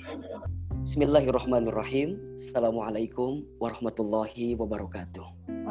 Bismillahirrahmanirrahim. Assalamualaikum warahmatullahi wabarakatuh.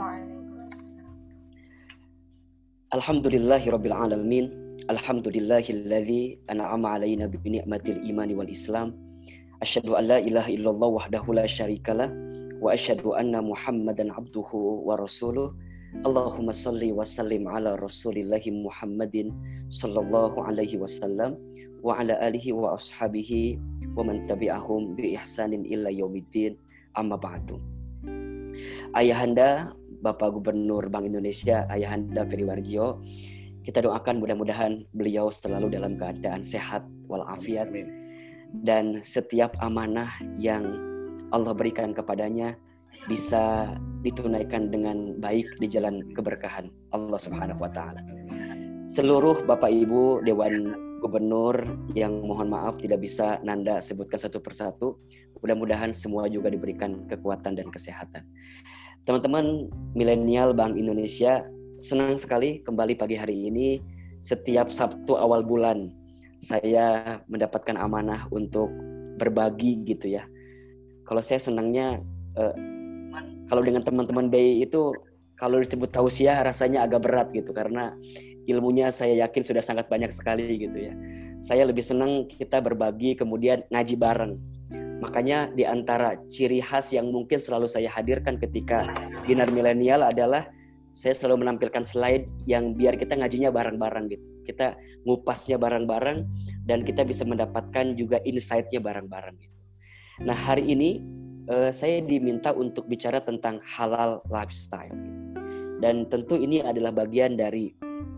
Alhamdulillahirabbil alamin. Alhamdulillahilladzi an'ama 'alaina bi ni'matil imani wal islam. Asyhadu an la ilaha illallah wahdahu la syarikalah wa asyhadu anna Muhammadan abduhu wa rasuluh. Allahumma shalli wa sallim ala Rasulillahi Muhammadin sallallahu alaihi wasallam wa ala alihi wa ashabihi wa man tabi'ahum bi ihsanin illa yaumiddin. Amma ba'du. Ayahanda Bapak Gubernur Bank Indonesia, Ayahanda Ferry Warjio, kita doakan mudah-mudahan beliau selalu dalam keadaan sehat walafiat, dan setiap amanah yang Allah berikan kepadanya bisa ditunaikan dengan baik di jalan keberkahan Allah Subhanahu wa taala. Seluruh Bapak Ibu Dewan Gubernur yang mohon maaf tidak bisa Nanda sebutkan satu persatu, mudah-mudahan semua juga diberikan kekuatan dan kesehatan. Teman-teman milenial Bank Indonesia, senang sekali kembali pagi hari ini. Setiap Sabtu awal bulan saya mendapatkan amanah untuk berbagi gitu ya. Kalau saya senangnya kalau dengan teman-teman BI itu kalau disebut tausiah rasanya agak berat gitu, karena ilmunya saya yakin sudah sangat banyak sekali gitu ya. Saya lebih senang kita berbagi kemudian ngaji bareng. Makanya di antara ciri khas yang mungkin selalu saya hadirkan ketika dinar milenial adalah saya selalu menampilkan slide yang biar kita ngajinya bareng-bareng gitu. Kita ngupasnya bareng-bareng dan kita bisa mendapatkan juga insight-nya bareng-bareng gitu. Nah, hari ini saya diminta untuk bicara tentang halal lifestyle gitu. Dan tentu ini adalah bagian dari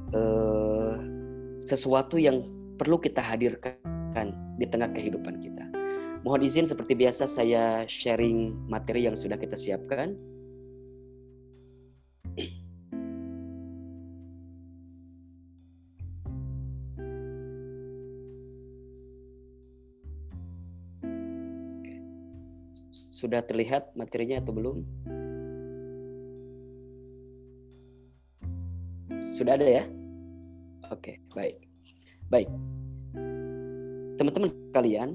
sesuatu yang perlu kita hadirkan di tengah kehidupan kita. Mohon izin seperti biasa saya sharing materi yang sudah kita siapkan. Sudah terlihat materinya atau belum? Sudah ada ya? Oke, baik. Baik. Teman-teman sekalian,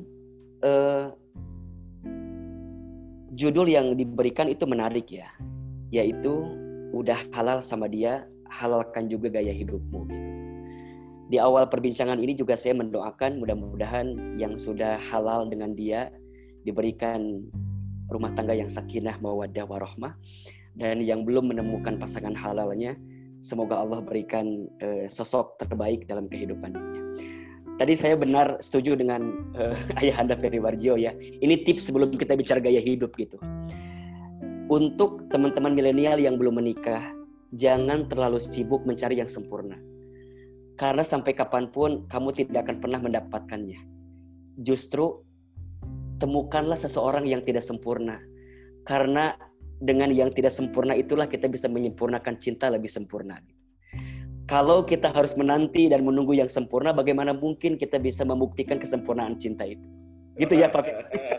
judul yang diberikan itu menarik ya, yaitu udah halal sama dia, halalkan juga gaya hidupmu gitu. Di awal perbincangan ini juga saya mendoakan mudah-mudahan yang sudah halal dengan dia diberikan rumah tangga yang sakinah mawaddah warahmah, dan yang belum menemukan pasangan halalnya semoga Allah berikan sosok terbaik dalam kehidupannya. Tadi saya benar setuju dengan Ayahanda Ferry Warjio ya. Ini tips sebelum kita bicara gaya hidup gitu. Untuk teman-teman milenial yang belum menikah, jangan terlalu sibuk mencari yang sempurna. Karena sampai kapanpun kamu tidak akan pernah mendapatkannya. Justru temukanlah seseorang yang tidak sempurna. Karena dengan yang tidak sempurna itulah kita bisa menyempurnakan cinta lebih sempurna. Kalau kita harus menanti dan menunggu yang sempurna, bagaimana mungkin kita bisa membuktikan kesempurnaan cinta itu? Gitu ya, Pak.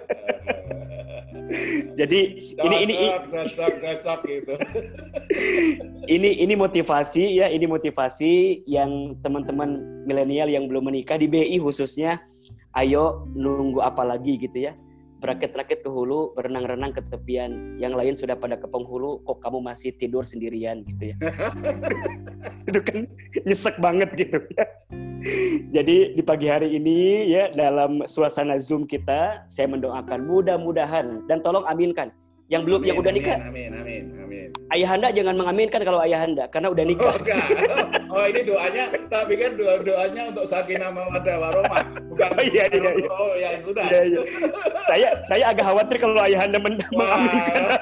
Jadi ini motivasi ya, ini motivasi yang teman-teman milenial yang belum menikah di BI khususnya, ayo nunggu apa lagi gitu ya. Berakit-rakit ke hulu, berenang-renang ke tepian. Yang lain sudah pada ke penghulu, kok kamu masih tidur sendirian gitu ya. Itu kan nyesek banget gitu ya. Jadi di pagi hari ini ya, dalam suasana Zoom kita, saya mendoakan mudah-mudahan, dan tolong aminkan. Yang belum, amin, yang udah nikah. Amin. Ayahanda jangan mengaminkan kalau ayahanda, karena udah nikah. Oh ini doanya, tak pikir doanya untuk sakinah mawaddah warahmah, bukan. Iya. Oh ya sudah. Iya. Saya agak khawatir kalau ayahanda mengaminkan.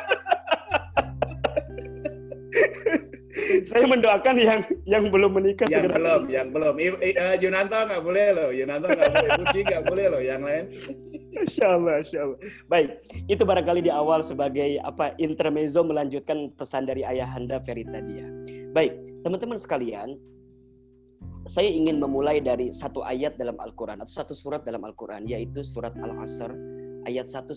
Saya mendoakan yang belum menikah yang segera. Yang belum. Yunanto nggak boleh loh. Yunanto nggak boleh. Puji nggak boleh loh. Yang lain. Insya Allah. Baik, itu barangkali di awal sebagai intermezzo melanjutkan pesan dari Ayahanda Ferry tadi ya. Baik, teman-teman sekalian, saya ingin memulai dari satu ayat dalam Al-Quran atau satu surat dalam Al-Quran, yaitu surat Al-Asr ayat 1-3.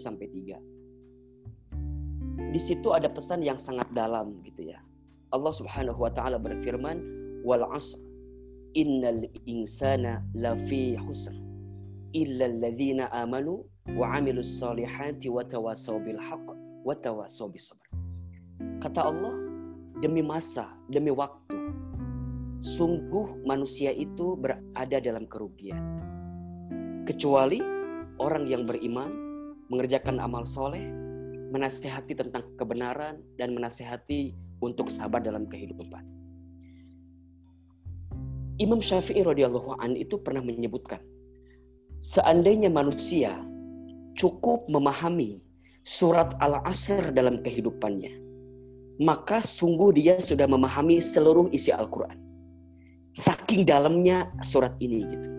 Di situ ada pesan yang sangat dalam gitu ya. Allah Subhanahu wa taala berfirman, wal 'asr innal insana lafi khusr illa alladzina amanu wa 'amilus solihati wa tawasaw bil haqq wa tawasaw bis sabr. Kata Allah, demi masa, demi waktu, sungguh manusia itu berada dalam kerugian. Kecuali orang yang beriman, mengerjakan amal soleh, menasihati tentang kebenaran, dan menasihati untuk sabar dalam kehidupan. Imam Syafi'i radhiyallahu an itu pernah menyebutkan, seandainya manusia cukup memahami surat Al-Asr dalam kehidupannya, maka sungguh dia sudah memahami seluruh isi Al-Quran. Saking dalamnya surat ini gitu.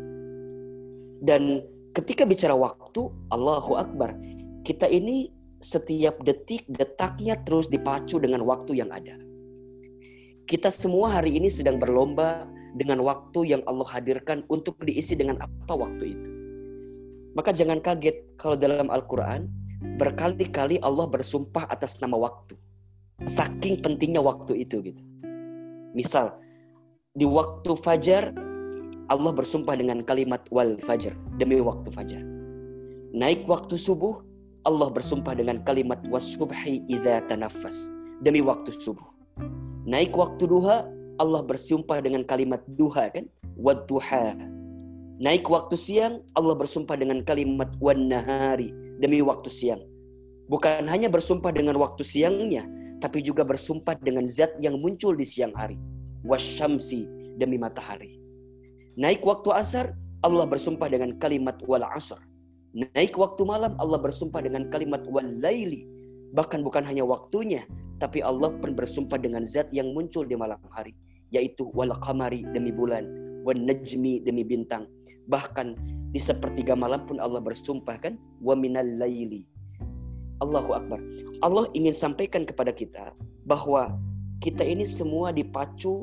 Dan ketika bicara waktu, Allahu Akbar, kita ini setiap detik, detaknya terus dipacu dengan waktu yang ada. Kita semua hari ini sedang berlomba dengan waktu yang Allah hadirkan untuk diisi dengan apa waktu itu. Maka jangan kaget kalau dalam Al-Quran berkali-kali Allah bersumpah atas nama waktu. Saking pentingnya waktu itu gitu. Misal di waktu fajar Allah bersumpah dengan kalimat wal fajar, demi waktu fajar. Naik waktu subuh Allah bersumpah dengan kalimat was-subhi idza tanaffas, demi waktu subuh. Naik waktu duha Allah bersumpah dengan kalimat duha kan, wad-duha. Naik waktu siang Allah bersumpah dengan kalimat wan-nahari, demi waktu siang. Bukan hanya bersumpah dengan waktu siangnya, tapi juga bersumpah dengan zat yang muncul di siang hari, wasyamsi, demi matahari. Naik waktu asar Allah bersumpah dengan kalimat wal asr. Naik waktu malam Allah bersumpah dengan kalimat wal laili. Bahkan bukan hanya waktunya, tapi Allah pun bersumpah dengan zat yang muncul di malam hari, yaitu wal qamari, demi bulan, wan najmi, demi bintang. Bahkan di sepertiga malam pun Allah bersumpah kan, wa minal laili. Allahu Akbar. Allah ingin sampaikan kepada kita bahwa kita ini semua dipacu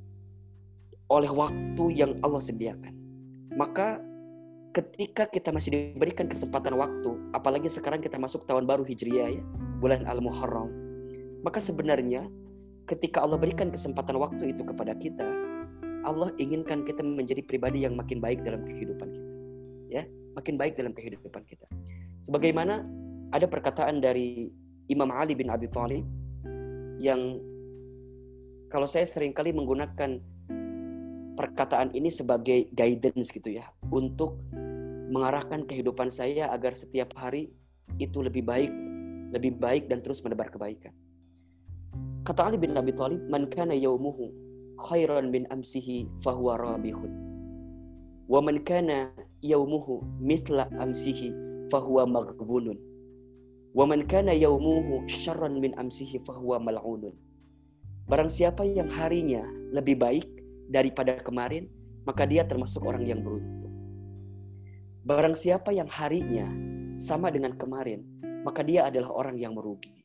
oleh waktu yang Allah sediakan. Maka ketika kita masih diberikan kesempatan waktu, apalagi sekarang kita masuk tahun baru Hijriah ya, bulan Al-Muharram, maka sebenarnya ketika Allah berikan kesempatan waktu itu kepada kita, Allah inginkan kita menjadi pribadi yang makin baik dalam kehidupan kita, ya, makin baik dalam kehidupan kita. Sebagaimana ada perkataan dari Imam Ali bin Abi Thalib yang kalau saya seringkali menggunakan perkataan ini sebagai guidance gitu ya, untuk mengarahkan kehidupan saya agar setiap hari itu lebih baik dan terus menebar kebaikan. Kata Ali bin Abi Thalib, "Man kana yaumuhu khairan min amsihi fahuwa rabihun. Wa man kana yaumuhu mithla amsihi fahuwa maghbunun. Wa man kana yaumuhu syarran min amsihi fahuwa mal'unun." Barang siapa yang harinya lebih baik daripada kemarin, maka dia termasuk orang yang beruntung. Barang siapa yang harinya sama dengan kemarin, maka dia adalah orang yang merugi.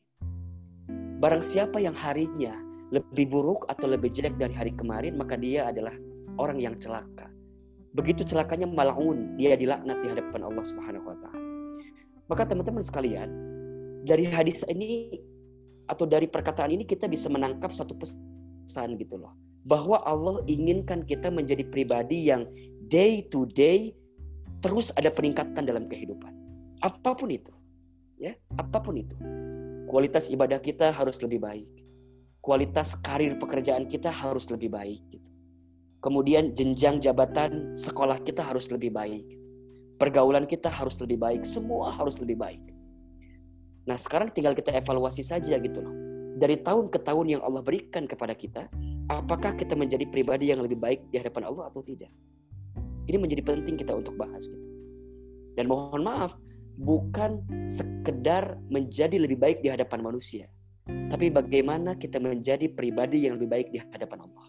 Barang siapa yang harinya lebih buruk atau lebih jelek dari hari kemarin, maka dia adalah orang yang celaka. Begitu celakanya mal'un, dia dilaknat di hadapan Allah Subhanahu wa taala. Maka teman-teman sekalian, dari hadis ini atau dari perkataan ini kita bisa menangkap satu pesan gitu loh, bahwa Allah inginkan kita menjadi pribadi yang day to day terus ada peningkatan dalam kehidupan. Apapun itu. Ya, apapun itu. Kualitas ibadah kita harus lebih baik. Kualitas karir pekerjaan kita harus lebih baik gitu. Kemudian jenjang jabatan sekolah kita harus lebih baik. Pergaulan kita harus lebih baik, semua harus lebih baik. Nah, sekarang tinggal kita evaluasi saja gitu loh. Dari tahun ke tahun yang Allah berikan kepada kita, apakah kita menjadi pribadi yang lebih baik di hadapan Allah atau tidak? Ini menjadi penting kita untuk bahas gitu. Dan mohon maaf, bukan sekedar menjadi lebih baik di hadapan manusia, tapi bagaimana kita menjadi pribadi yang lebih baik di hadapan Allah.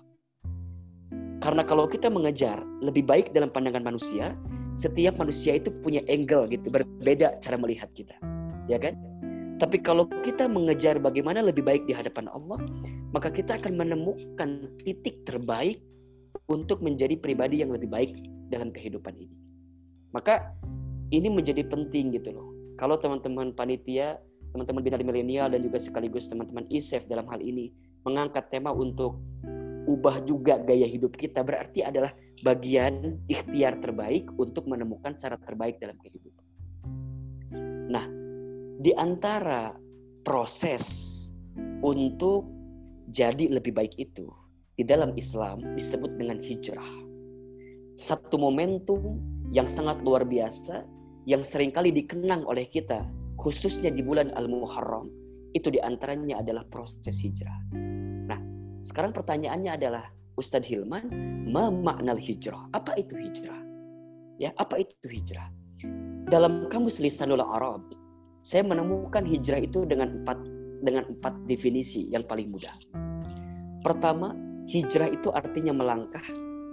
Karena kalau kita mengejar lebih baik dalam pandangan manusia, setiap manusia itu punya angle gitu, berbeda cara melihat kita, ya kan? Tapi kalau kita mengejar bagaimana lebih baik di hadapan Allah, maka kita akan menemukan titik terbaik untuk menjadi pribadi yang lebih baik dalam kehidupan ini. Maka ini menjadi penting gitu loh. Kalau teman-teman panitia, teman-teman Binari Milenial dan juga sekaligus teman-teman ISEF dalam hal ini mengangkat tema untuk ubah juga gaya hidup kita, berarti adalah bagian ikhtiar terbaik untuk menemukan cara terbaik dalam kehidupan. Nah, di antara proses untuk jadi lebih baik itu, di dalam Islam disebut dengan hijrah. Satu momentum yang sangat luar biasa, yang seringkali dikenang oleh kita, khususnya di bulan Al-Muharram, itu diantaranya adalah proses hijrah. Nah, sekarang pertanyaannya adalah, Ustadz Hilman, ma makna hijrah? Apa itu hijrah? Ya, apa itu hijrah? Dalam kamus Lisanul Arab, saya menemukan hijrah itu dengan empat definisi yang paling mudah. Pertama, hijrah itu artinya melangkah.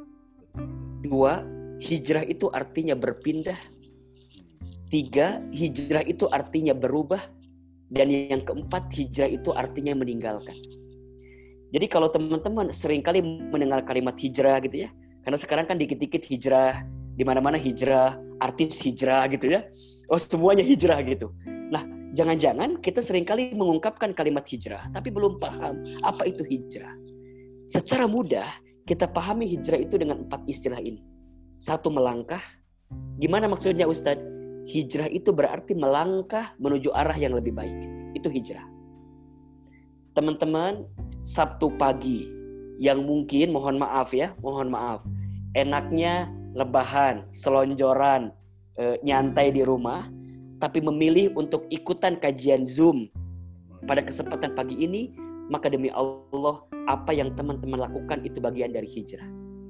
Dua, hijrah itu artinya berpindah. Tiga, hijrah itu artinya berubah. Dan yang keempat, hijrah itu artinya meninggalkan. Jadi kalau teman-teman seringkali mendengar kalimat hijrah gitu ya, karena sekarang kan dikit-dikit hijrah, di mana-mana hijrah, artis hijrah gitu ya. Oh, semuanya hijrah gitu. Nah, jangan-jangan kita seringkali mengungkapkan kalimat hijrah, tapi belum paham apa itu hijrah. Secara mudah, kita pahami hijrah itu dengan 4 istilah ini. 1, melangkah. Gimana maksudnya Ustadz? Hijrah itu berarti melangkah menuju arah yang lebih baik. Itu hijrah. Teman-teman, Sabtu pagi yang mungkin mohon maaf, enaknya lebahan, selonjoran, nyantai di rumah, tapi memilih untuk ikutan kajian Zoom pada kesempatan pagi ini, maka demi Allah, apa yang teman-teman lakukan itu bagian dari hijrah.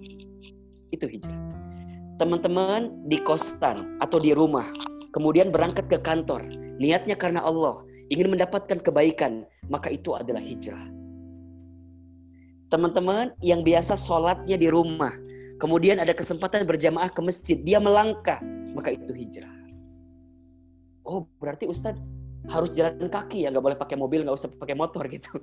Itu hijrah. Teman-teman di kosan atau di rumah, kemudian berangkat ke kantor, niatnya karena Allah, ingin mendapatkan kebaikan, maka itu adalah hijrah. Teman-teman yang biasa sholatnya di rumah, kemudian ada kesempatan berjamaah ke masjid, dia melangkah, maka itu hijrah. Oh, berarti Ustadz harus jalan kaki ya, nggak boleh pakai mobil, nggak usah pakai motor gitu.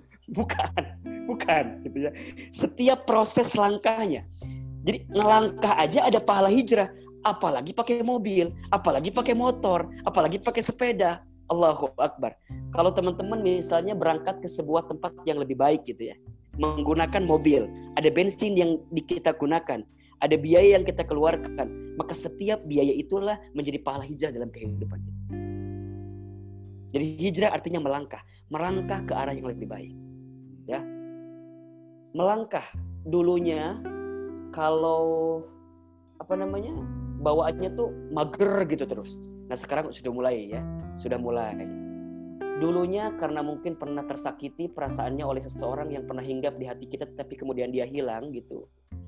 Bukan gitu ya. Setiap proses langkahnya. Jadi ngelangkah aja ada pahala hijrah, apalagi pakai mobil, apalagi pakai motor, apalagi pakai sepeda. Allahu Akbar. Kalau teman-teman misalnya berangkat ke sebuah tempat yang lebih baik gitu ya, menggunakan mobil, ada bensin yang kita gunakan, ada biaya yang kita keluarkan, maka setiap biaya itulah menjadi pahala hijrah dalam kehidupan kita. Jadi hijrah artinya melangkah ke arah yang lebih baik. Ya. Melangkah dulunya kalau bawaannya tuh mager gitu terus. Nah, sekarang sudah mulai. Dulunya karena mungkin pernah tersakiti perasaannya oleh seseorang yang pernah hinggap di hati kita, tapi kemudian dia hilang gitu.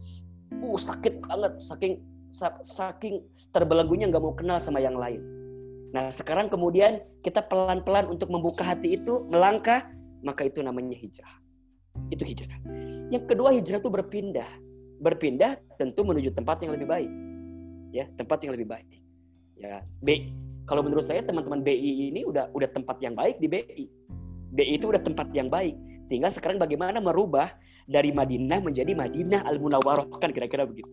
Sakit banget, saking terbelenggunya nggak mau kenal sama yang lain. Nah, sekarang kemudian kita pelan-pelan untuk membuka hati itu, melangkah, maka itu namanya hijrah. Itu hijrah. Yang kedua, hijrah itu berpindah. Berpindah tentu menuju tempat yang lebih baik. Ya, tempat yang lebih baik. Ya, kalau menurut saya teman-teman BI ini udah tempat yang baik di BI. BI itu udah tempat yang baik. Tinggal sekarang bagaimana merubah dari Madinah menjadi Madinah Al-Munawwarah, kan kira-kira begitu.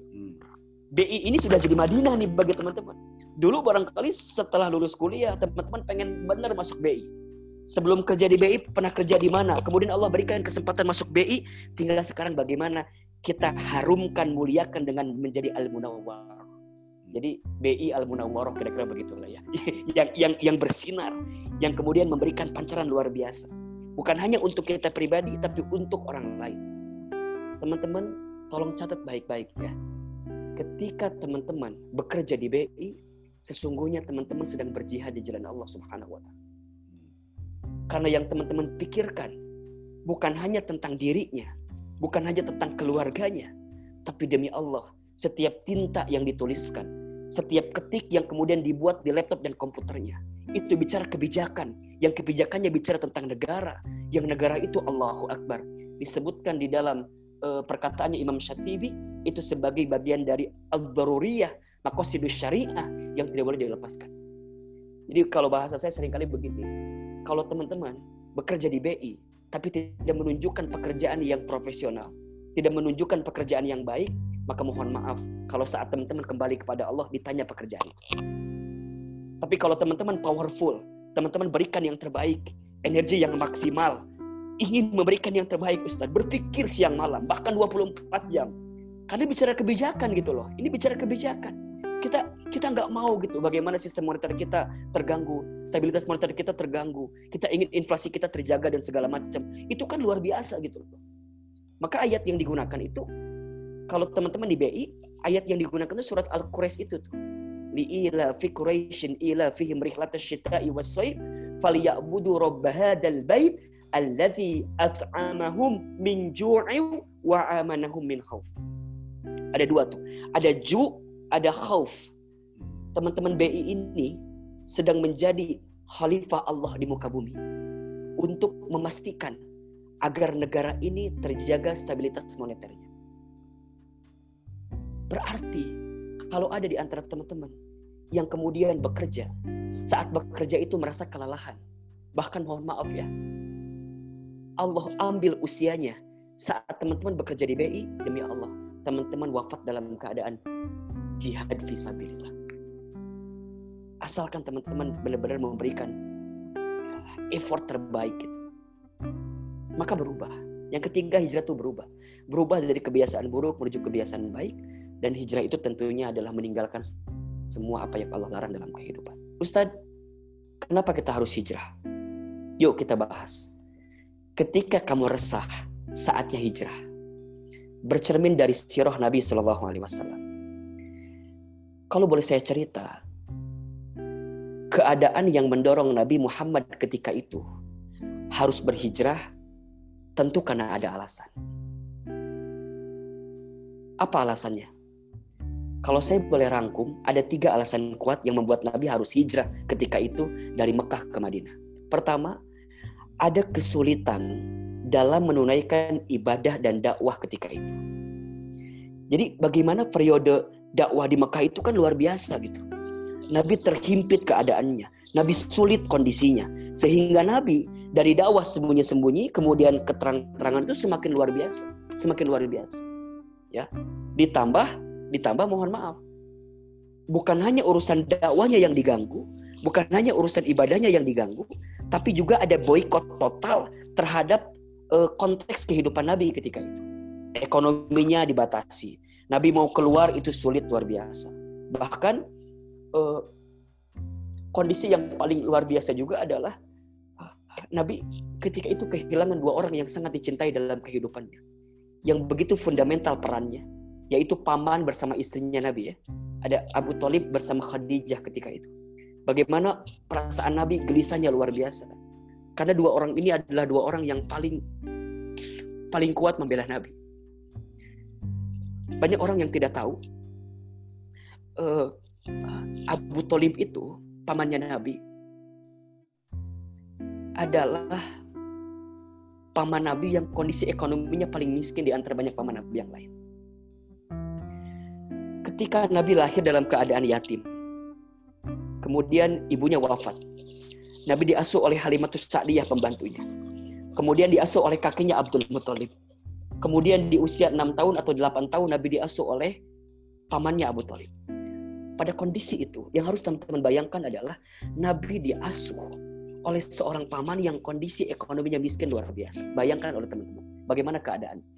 BI ini sudah jadi Madinah nih bagi teman-teman. Dulu barangkali setelah lulus kuliah teman-teman pengen benar masuk BI. Sebelum kerja di BI pernah kerja di mana? Kemudian Allah berikan kesempatan masuk BI. Tinggal sekarang bagaimana kita harumkan, muliakan dengan menjadi Al-Munawwarah. Jadi BI Al-Munawwarah kira-kira begitulah ya. yang bersinar, yang kemudian memberikan pancaran luar biasa. Bukan hanya untuk kita pribadi, tapi untuk orang lain. Teman-teman, tolong catat baik-baik ya. Ketika teman-teman bekerja di BI, sesungguhnya teman-teman sedang berjihad di jalan Allah Subhanahu wa Ta'ala. Karena yang teman-teman pikirkan bukan hanya tentang dirinya, bukan hanya tentang keluarganya, tapi demi Allah, setiap tinta yang dituliskan, setiap ketik yang kemudian dibuat di laptop dan komputernya, itu bicara kebijakan, yang kebijakannya bicara tentang negara, yang negara itu Allahu Akbar. Disebutkan di dalam perkataannya Imam Syatibi, itu sebagai bagian dari al-daruriyah, maqasidus syariah yang tidak boleh dilepaskan. Jadi kalau bahasa saya seringkali begini, kalau teman-teman bekerja di BI, tapi tidak menunjukkan pekerjaan yang profesional, tidak menunjukkan pekerjaan yang baik, maka mohon maaf, kalau saat teman-teman kembali kepada Allah, ditanya pekerjaan itu. Tapi kalau teman-teman powerful, teman-teman berikan yang terbaik, energi yang maksimal, ingin memberikan yang terbaik Ustaz, berpikir siang malam, bahkan 24 jam. Karena bicara kebijakan gitu loh, ini bicara kebijakan. Kita nggak mau gitu bagaimana sistem moneter kita terganggu, stabilitas moneter kita terganggu, kita ingin inflasi kita terjaga dan segala macam. Itu kan luar biasa gitu. Maka ayat yang digunakan itu, kalau teman-teman di BI, ayat yang digunakan itu surat Al-Quraisy itu tuh. Li'ila fi Quraisyin ila fihim rihlatash syita'i was-shayf falyabudu rabb hadzal bait alladzi at'amahum min ju'in wa amanahum min khauf. Ada dua tuh. Ada ju', ada khauf. Teman-teman BI ini sedang menjadi khalifah Allah di muka bumi untuk memastikan agar negara ini terjaga stabilitas moneternya. Berarti kalau ada di antara teman-teman yang kemudian bekerja, saat bekerja itu merasa kelelahan, bahkan mohon maaf ya, Allah ambil usianya saat teman-teman bekerja di BI, demi Allah, teman-teman wafat dalam keadaan jihad fisabilillah. Asalkan teman-teman benar-benar memberikan effort terbaik gitu. Maka berubah. Yang ketiga, hijrah itu berubah. Berubah dari kebiasaan buruk menuju kebiasaan baik. Dan hijrah itu tentunya adalah meninggalkan semua apa yang Allah larang dalam kehidupan. Ustadz, kenapa kita harus hijrah? Yuk kita bahas. Ketika kamu resah, saatnya hijrah. Bercermin dari sirah Nabi SAW. Kalau boleh saya cerita, keadaan yang mendorong Nabi Muhammad ketika itu harus berhijrah tentu karena ada alasan. Apa alasannya? Kalau saya boleh rangkum, ada 3 alasan kuat yang membuat Nabi harus hijrah ketika itu dari Mekah ke Madinah. Pertama, ada kesulitan dalam menunaikan ibadah dan dakwah ketika itu. Jadi bagaimana periode dakwah di Mekah itu kan luar biasa gitu. Nabi terhimpit keadaannya, Nabi sulit kondisinya, sehingga Nabi dari dakwah sembunyi-sembunyi kemudian keterang-terangan itu semakin luar biasa, ya. Ditambah mohon maaf, bukan hanya urusan dakwahnya yang diganggu, bukan hanya urusan ibadahnya yang diganggu, tapi juga ada boikot total terhadap konteks kehidupan Nabi ketika itu. Ekonominya dibatasi, Nabi mau keluar itu sulit luar biasa. Bahkan kondisi yang paling luar biasa juga adalah Nabi ketika itu kehilangan 2 orang yang sangat dicintai dalam kehidupannya, yang begitu fundamental perannya, yaitu paman bersama istrinya Nabi ya. Ada Abu Thalib bersama Khadijah ketika itu. Bagaimana perasaan Nabi, gelisahnya luar biasa. Karena 2 orang ini adalah 2 orang yang paling kuat membela Nabi. Banyak orang yang tidak tahu, Abu Thalib itu pamannya Nabi adalah paman Nabi yang kondisi ekonominya paling miskin di antara banyak paman Nabi yang lain. Ketika Nabi lahir dalam keadaan yatim, kemudian ibunya wafat, Nabi diasuh oleh Halimatus Sa'diyah pembantunya, kemudian diasuh oleh kakeknya Abdul Muthalib, kemudian di usia 6 tahun atau 8 tahun Nabi diasuh oleh pamannya Abu Thalib. Pada kondisi itu, yang harus teman-teman bayangkan adalah Nabi diasuh oleh seorang paman yang kondisi ekonominya miskin luar biasa. Bayangkan oleh teman-teman, bagaimana keadaannya.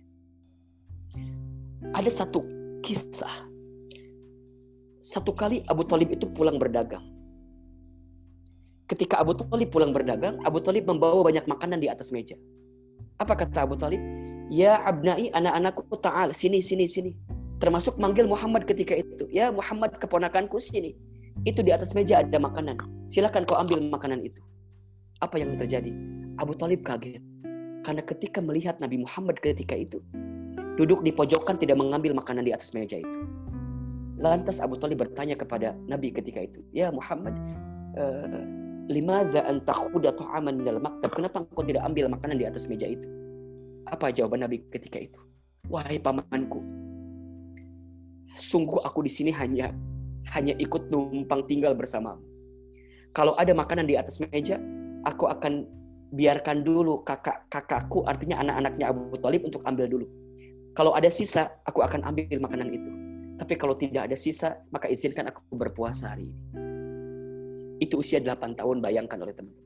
Ada satu kisah. Satu kali Abu Thalib itu pulang berdagang. Ketika Abu Thalib pulang berdagang, Abu Thalib membawa banyak makanan di atas meja. Apa kata Abu Thalib? Ya abnai, anak-anakku, ta'al, sini. Termasuk manggil Muhammad ketika itu. Ya Muhammad, keponakanku, sini. Itu di atas meja ada makanan. Silakan kau ambil makanan itu. Apa yang terjadi? Abu Thalib kaget. Karena ketika melihat Nabi Muhammad ketika itu, duduk di pojokan tidak mengambil makanan di atas meja itu. Lantas Abu Thalib bertanya kepada Nabi ketika itu, ya Muhammad, limadza anta khuda ta'aman minal maktab? Kenapa engkau tidak ambil makanan di atas meja itu? Apa jawaban Nabi ketika itu? Wahai pamanku, sungguh aku di sini hanya ikut numpang tinggal bersamamu. Kalau ada makanan di atas meja, aku akan biarkan dulu kakakku, artinya anak-anaknya Abu Thalib untuk ambil dulu. Kalau ada sisa, aku akan ambil makanan itu. Tapi kalau tidak ada sisa, maka izinkan aku berpuasa hari ini. Itu usia 8 tahun, bayangkan oleh teman-teman.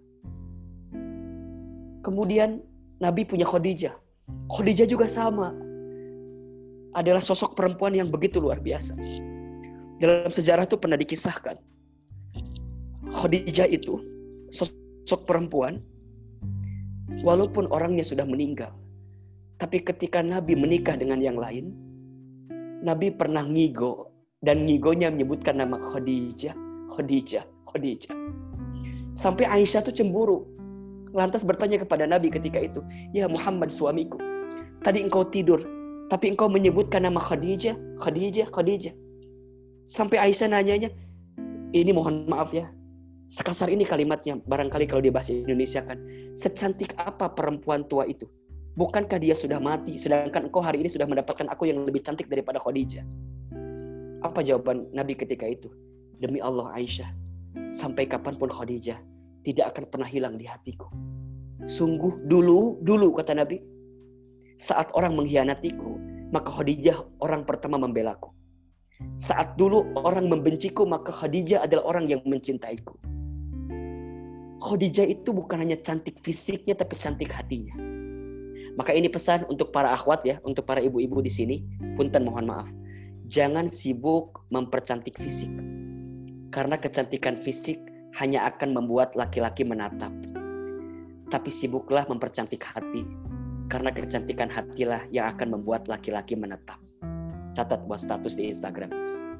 Kemudian Nabi punya Khadijah. Khadijah juga sama. Adalah sosok perempuan yang begitu luar biasa. Dalam sejarah itu pernah dikisahkan, Khadijah itu sosok perempuan, walaupun orangnya sudah meninggal, tapi ketika Nabi menikah dengan yang lain, Nabi pernah ngigo, dan ngigonya menyebutkan nama Khadijah. Sampai Aisyah tuh cemburu. Lantas bertanya kepada Nabi ketika itu, "Ya Muhammad suamiku, tadi engkau tidur, tapi engkau menyebutkan nama Khadijah. Sampai Aisyah nanyanya, ini mohon maaf ya, sekasar ini kalimatnya, barangkali kalau dia bahasa Indonesia kan, secantik apa perempuan tua itu? Bukankah dia sudah mati, sedangkan engkau hari ini sudah mendapatkan aku yang lebih cantik daripada Khadijah?" Apa jawaban Nabi ketika itu? "Demi Allah Aisyah, sampai kapanpun Khadijah tidak akan pernah hilang di hatiku. Sungguh dulu kata Nabi, saat orang mengkhianatiku, maka Khadijah orang pertama membelaku. Saat dulu orang membenciku, maka Khadijah adalah orang yang mencintaiku." Khadijah itu bukan hanya cantik fisiknya, tapi cantik hatinya. Maka ini pesan untuk para akhwat ya, untuk para ibu-ibu di sini, punten mohon maaf. Jangan sibuk mempercantik fisik. Karena kecantikan fisik hanya akan membuat laki-laki menatap. Tapi sibuklah mempercantik hati. Karena kecantikan hatilah yang akan membuat laki-laki menetap. Catat buat status di Instagram.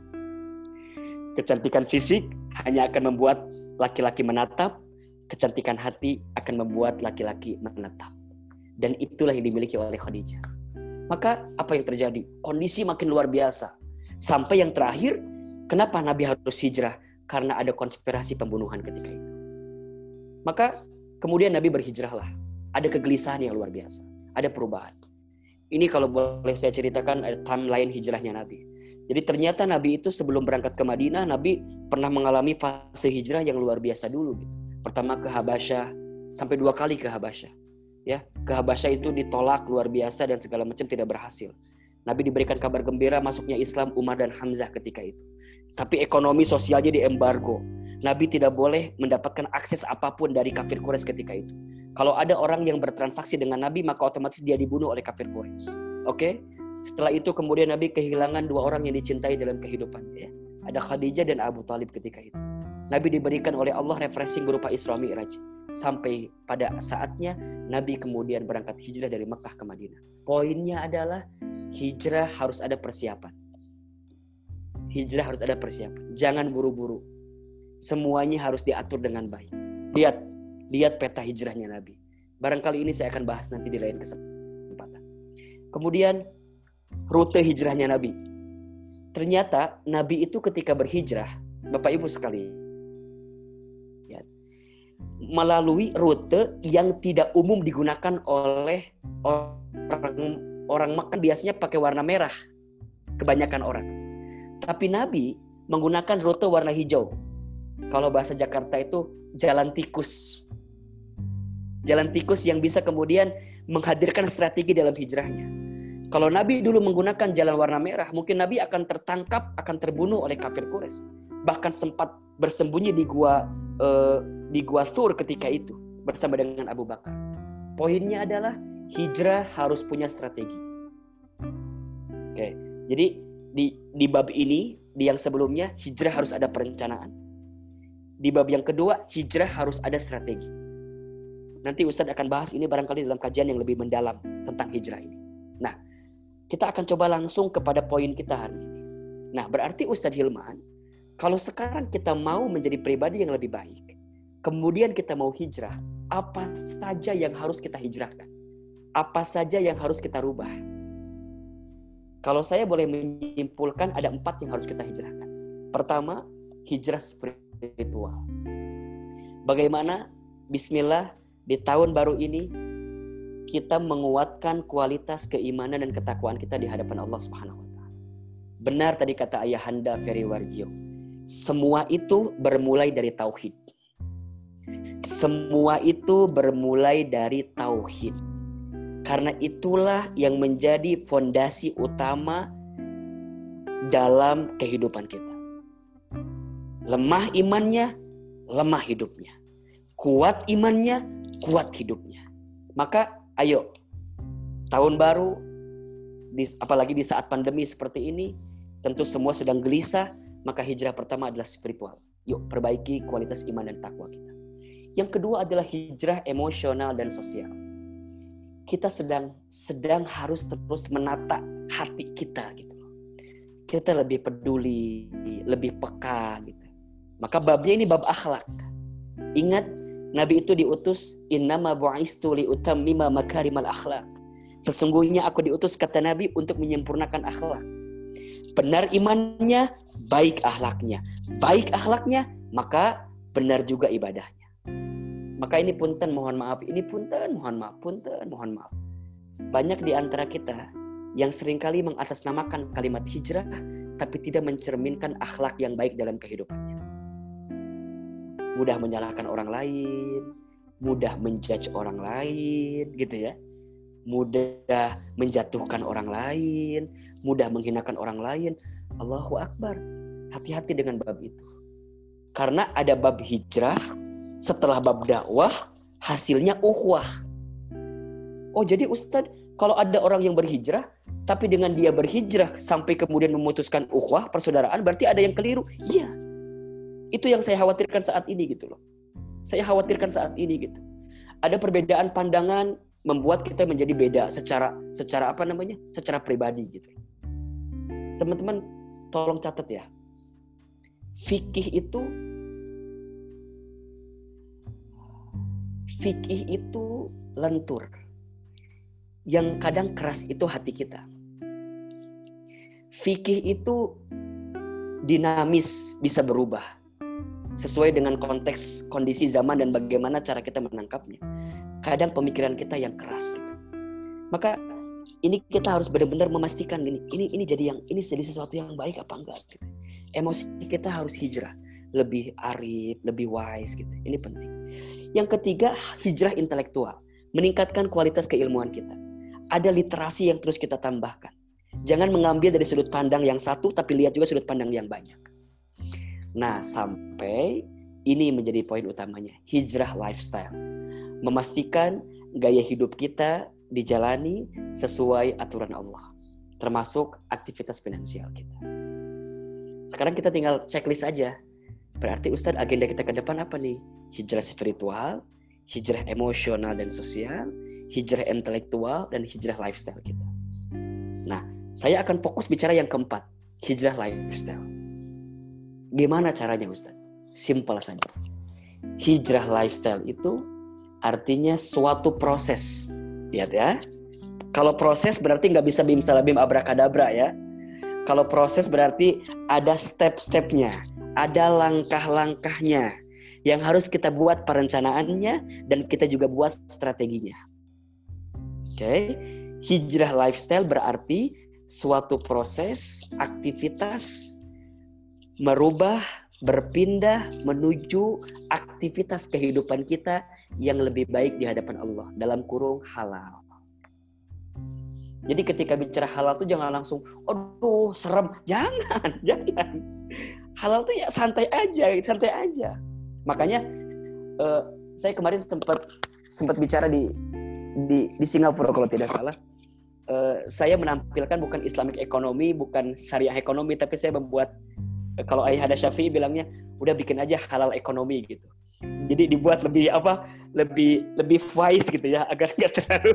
Kecantikan fisik hanya akan membuat laki-laki menatap. Kecantikan hati akan membuat laki-laki menetap. Dan itulah yang dimiliki oleh Khadijah. Maka apa yang terjadi? Kondisi makin luar biasa. Sampai yang terakhir, kenapa Nabi harus hijrah? Karena ada konspirasi pembunuhan ketika itu. Maka kemudian Nabi berhijrahlah. Ada kegelisahan yang luar biasa. Ada perubahan. Ini kalau boleh saya ceritakan ada timeline hijrahnya Nabi. Jadi ternyata Nabi itu sebelum berangkat ke Madinah, Nabi pernah mengalami fase hijrah yang luar biasa dulu gitu. Pertama ke Habasyah, sampai 2 kali ke Habasyah. Ya, ke Habasyah itu ditolak luar biasa dan segala macam tidak berhasil. Nabi diberikan kabar gembira masuknya Islam Umar dan Hamzah ketika itu. Tapi ekonomi sosialnya diembargo. Nabi tidak boleh mendapatkan akses apapun dari kafir Quraisy ketika itu. Kalau ada orang yang bertransaksi dengan Nabi, maka otomatis dia dibunuh oleh kafir Quraisy. Oke? Setelah itu kemudian Nabi kehilangan 2 orang yang dicintai dalam kehidupannya. Ya. Ada Khadijah dan Abu Talib ketika itu. Nabi diberikan oleh Allah refreshing berupa Isra Mi'raj. Sampai pada saatnya Nabi kemudian berangkat hijrah dari Mekah ke Madinah. Poinnya adalah hijrah harus ada persiapan. Hijrah harus ada persiapan. Jangan buru-buru. Semuanya harus diatur dengan baik. Lihat peta hijrahnya Nabi. Barangkali ini saya akan bahas nanti di lain kesempatan. Kemudian rute hijrahnya Nabi. Ternyata Nabi itu ketika berhijrah, Bapak Ibu sekalian, melalui rute yang tidak umum digunakan oleh orang Mekah, biasanya pakai warna merah kebanyakan orang. Tapi Nabi menggunakan rute warna hijau. Kalau bahasa Jakarta itu jalan tikus. Jalan tikus yang bisa kemudian menghadirkan strategi dalam hijrahnya. Kalau Nabi dulu menggunakan jalan warna merah, mungkin Nabi akan tertangkap, akan terbunuh oleh kafir Quraisy. Bahkan sempat bersembunyi di gua Thur ketika itu bersama dengan Abu Bakar. Poinnya adalah hijrah harus punya strategi. Oke, jadi di bab ini, di yang sebelumnya hijrah harus ada perencanaan. Di bab yang kedua hijrah harus ada strategi. Nanti Ustadz akan bahas ini barangkali dalam kajian yang lebih mendalam tentang hijrah ini. Nah, kita akan coba langsung kepada poin kita hari ini. Nah, berarti Ustadz Hilman, kalau sekarang kita mau menjadi pribadi yang lebih baik, kemudian kita mau hijrah, apa saja yang harus kita hijrahkan? Apa saja yang harus kita rubah? Kalau saya boleh menyimpulkan, ada 4 yang harus kita hijrahkan. Pertama, hijrah spiritual. Bagaimana? Bismillah, di tahun baru ini, kita menguatkan kualitas keimanan dan ketakwaan kita di hadapan Allah Subhanahu wa Ta'ala. Benar tadi kata Ayahanda Ferry Warjio. Semua itu bermulai dari tauhid. Semua itu bermulai dari tauhid. Karena itulah yang menjadi fondasi utama dalam kehidupan kita. Lemah imannya, lemah hidupnya. Kuat imannya, kuat hidupnya. Maka ayo, tahun baru, apalagi di saat pandemi seperti ini, tentu semua sedang gelisah. maka hijrah pertama adalah spiritual. Yuk, perbaiki kualitas iman dan takwa kita. Yang kedua adalah hijrah emosional dan sosial. Kita sedang harus terus menata hati kita gitu. Kita lebih peduli, lebih peka gitu. Maka babnya ini bab akhlak. Ingat, Nabi itu diutus innama bu'istu liutammima makarimal akhlak. Sesungguhnya aku diutus, kata Nabi, untuk menyempurnakan akhlak. Benar imannya, baik akhlaknya. Baik akhlaknya, maka benar juga ibadahnya. Maka ini punten mohon maaf, mohon maaf. Banyak di antara kita yang seringkali mengatasnamakan kalimat hijrah, tapi tidak mencerminkan akhlak yang baik dalam kehidupannya. Mudah menyalahkan orang lain, mudah menjudge orang lain, gitu ya. Mudah menjatuhkan orang lain, mudah menghinakan orang lain. Allahu Akbar. Hati-hati dengan bab itu. Karena ada bab hijrah, setelah bab dakwah, hasilnya ukhuwah. Oh, jadi Ustadz, kalau ada orang yang berhijrah, tapi dengan dia berhijrah sampai kemudian memutuskan ukhuwah, persaudaraan, berarti ada yang keliru. Iya. Itu yang saya khawatirkan saat ini gitu loh. Saya khawatirkan saat ini gitu. Ada perbedaan pandangan membuat kita menjadi beda secara secara pribadi gitu. Teman-teman, tolong catat ya. Fikih itu lentur. Yang kadang keras itu hati kita. Fikih itu dinamis, bisa berubah sesuai dengan konteks, kondisi zaman dan bagaimana cara kita menangkapnya. Kadang pemikiran kita yang keras gitu. Maka ini kita harus benar-benar memastikan ini jadi sesuatu yang baik apa enggak gitu. Emosi kita harus hijrah, lebih arif, lebih wise gitu. Ini penting. Yang ketiga, hijrah intelektual, meningkatkan kualitas keilmuan kita. Ada literasi yang terus kita tambahkan. Jangan mengambil dari sudut pandang yang satu, tapi lihat juga sudut pandang yang banyak. Nah, sampai ini menjadi poin utamanya, hijrah lifestyle. Memastikan gaya hidup kita dijalani sesuai aturan Allah, termasuk aktivitas finansial kita. Sekarang kita tinggal checklist aja. Berarti Ustadz, agenda kita ke depan apa nih? Hijrah spiritual, hijrah emosional dan sosial, hijrah intelektual, dan hijrah lifestyle kita. Nah, saya akan fokus bicara yang keempat, hijrah lifestyle. Gimana caranya Ustadz? Simpel saja. Hijrah lifestyle itu artinya suatu proses. Lihat ya. Kalau proses berarti nggak bisa bim salabim abrakadabra ya. Kalau proses berarti ada step-stepnya, ada langkah-langkahnya yang harus kita buat perencanaannya dan kita juga buat strateginya. Oke. Hijrah lifestyle berarti suatu proses, aktivitas merubah, berpindah menuju aktivitas kehidupan kita yang lebih baik di hadapan Allah, dalam kurung halal. Jadi ketika bicara halal tuh jangan langsung, aduh serem, jangan. Halal tuh ya santai aja. Makanya saya kemarin sempat bicara di Singapura kalau tidak salah. Saya menampilkan bukan Islamic economy, bukan syariah ekonomi, tapi saya membuat, kalau Ayahanda Syafi'i bilangnya udah bikin aja halal ekonomi gitu. Jadi dibuat lebih wise gitu ya, agar nggak terlalu.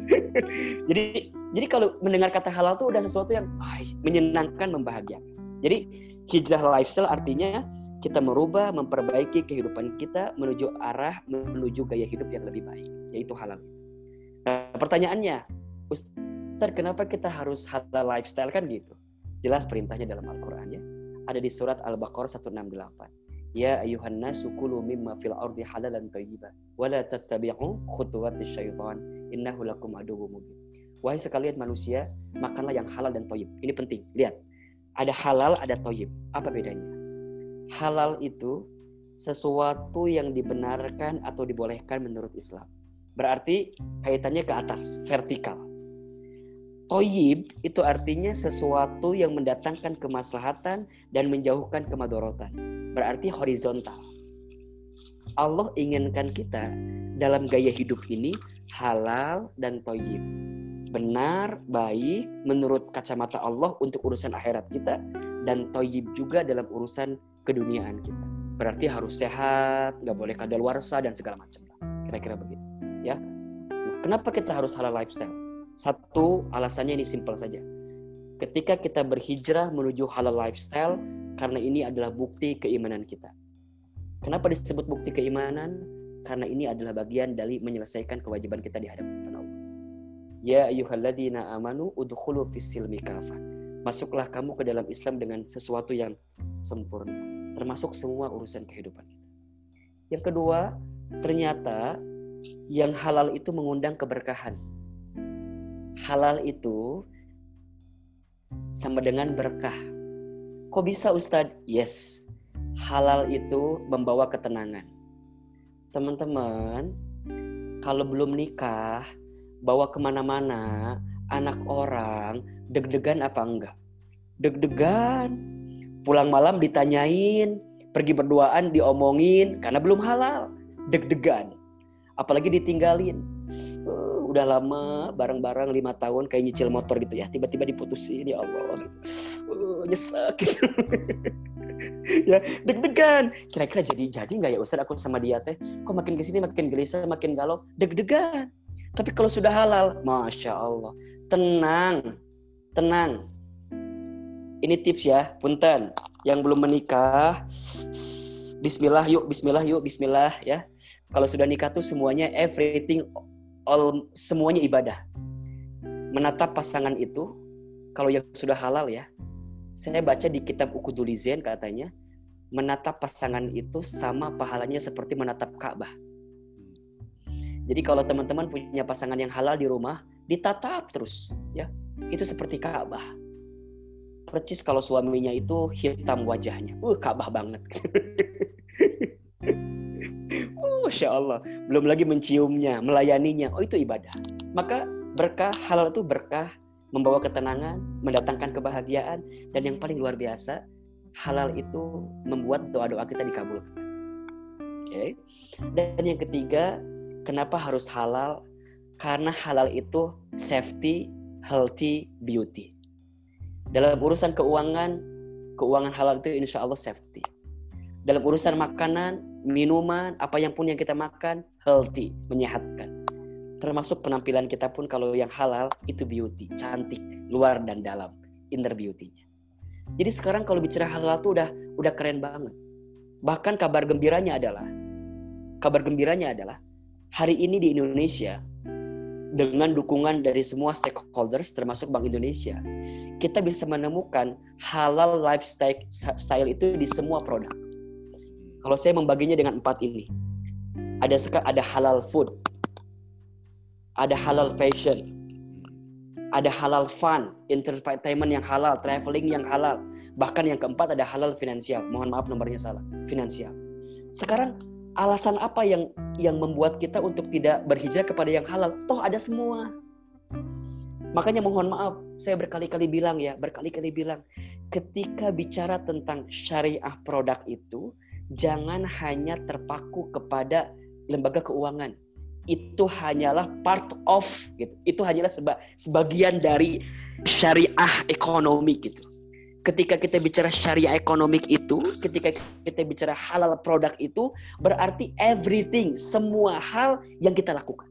jadi kalau mendengar kata halal tuh udah sesuatu yang menyenangkan, membahagiakan. Jadi hijrah lifestyle artinya kita merubah, memperbaiki kehidupan kita menuju gaya hidup yang lebih baik, yaitu halal. Nah, pertanyaannya, Ustaz, kenapa kita harus halal lifestyle kan gitu? Jelas perintahnya dalam Al-Qur'an ya. Ada di surat Al-Baqarah 168. Ya ayyuhan nasu kulu mimma fil ardi halalan thayyiban wa la tattabi'u khutuwatis syaitan innahu lakum aduwwum mubin. Wahai sekalian manusia, makanlah yang halal dan thayyib. Ini penting. Lihat. Ada halal, ada thayyib. Apa bedanya? Halal itu sesuatu yang dibenarkan atau dibolehkan menurut Islam. Berarti kaitannya ke atas, vertikal. Thayyib itu artinya sesuatu yang mendatangkan kemaslahatan dan menjauhkan kemadorotan. Berarti horizontal. Allah inginkan kita dalam gaya hidup ini halal dan thayyib. Benar, baik menurut kacamata Allah untuk urusan akhirat kita, dan thayyib juga dalam urusan keduniaan kita. Berarti harus sehat, nggak boleh kadaluarsa dan segala macam. Kira-kira begitu. Ya. Kenapa kita harus halal lifestyle? Satu, alasannya ini simpel saja. Ketika kita berhijrah menuju halal lifestyle, karena ini adalah bukti keimanan kita. Kenapa disebut bukti keimanan? Karena ini adalah bagian dari menyelesaikan kewajiban kita di hadapan Allah. Ya ayyuhalladzina amanu udkhulu fis-silmi kafah. Masuklah kamu ke dalam Islam dengan sesuatu yang sempurna, termasuk semua urusan kehidupan kita. Yang kedua, ternyata yang halal itu mengundang keberkahan. Halal itu sama dengan berkah. Kok bisa Ustadz? Yes, halal itu membawa ketenangan. Teman-teman, kalau belum nikah, bawa kemana-mana, anak orang, deg-degan apa enggak? Deg-degan, pulang malam ditanyain, pergi berduaan diomongin, karena belum halal, deg-degan. Apalagi ditinggalin, udah lama bareng-bareng 5 tahun kayak nyicil motor gitu ya, tiba-tiba diputusin, ya Allah, nyesek gitu. Ya, deg-degan. Kira-kira jadi nggak ya Ustaz aku sama dia teh? Kok makin kesini makin gelisah, makin galau, deg-degan. Tapi kalau sudah halal, Masya Allah, tenang. Ini tips ya, punten. Yang belum menikah, Bismillah ya. Kalau sudah nikah tuh semuanya everything, semuanya ibadah. Menatap pasangan itu, kalau yang sudah halal ya, saya baca di kitab Uqudul Izen katanya, menatap pasangan itu sama pahalanya seperti menatap Ka'bah. Jadi kalau teman-teman punya pasangan yang halal di rumah, ditatap terus, ya. Itu seperti Ka'bah. Percis kalau suaminya itu hitam wajahnya, Ka'bah banget. Masya Allah. Belum lagi menciumnya, melayaninya, itu ibadah. Maka berkah, halal itu berkah, membawa ketenangan, mendatangkan kebahagiaan, dan yang paling luar biasa, halal itu membuat doa-doa kita dikabulkan. Oke. Dan yang ketiga, kenapa harus halal? Karena halal itu safety, healthy, beauty. Dalam urusan keuangan halal itu insya Allah safety. Dalam urusan makanan, minuman, apa yang pun yang kita makan, healthy, menyehatkan. Termasuk penampilan kita pun kalau yang halal itu beauty, cantik, luar dan dalam, inner beauty-nya. Jadi sekarang kalau bicara halal tuh udah keren banget. Bahkan kabar gembiranya adalah hari ini di Indonesia dengan dukungan dari semua stakeholders termasuk Bank Indonesia, kita bisa menemukan halal lifestyle itu di semua produk. Kalau saya membaginya dengan 4 ini. Ada halal food, ada halal fashion, ada halal fun, entertainment yang halal, traveling yang halal. Bahkan yang keempat ada halal finansial. Mohon maaf nomornya salah, finansial. Sekarang alasan apa yang membuat kita untuk tidak berhijrah kepada yang halal? Toh ada semua. Makanya mohon maaf, saya berkali-kali bilang, ketika bicara tentang syariah produk itu, jangan hanya terpaku kepada lembaga keuangan. Itu hanyalah part of gitu. Itu hanyalah sebagian dari syariah ekonomi gitu. Ketika kita bicara syariah ekonomi itu, ketika kita bicara halal produk itu, berarti everything, semua hal yang kita lakukan.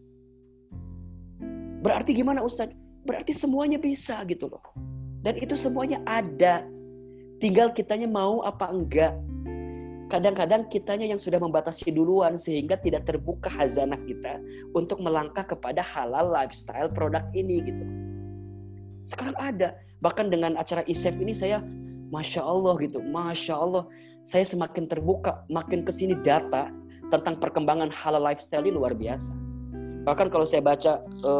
Berarti gimana Ustaz? Berarti semuanya bisa gitu loh. Dan itu semuanya ada. Tinggal kitanya mau apa enggak. Kadang-kadang kitanya yang sudah membatasi duluan sehingga tidak terbuka khazanah kita untuk melangkah kepada halal lifestyle produk ini gitu. Sekarang ada. Bahkan dengan acara ISEF ini saya Masya Allah gitu. Masya Allah. Saya semakin terbuka. Makin kesini data tentang perkembangan halal lifestyle ini luar biasa. Bahkan kalau saya baca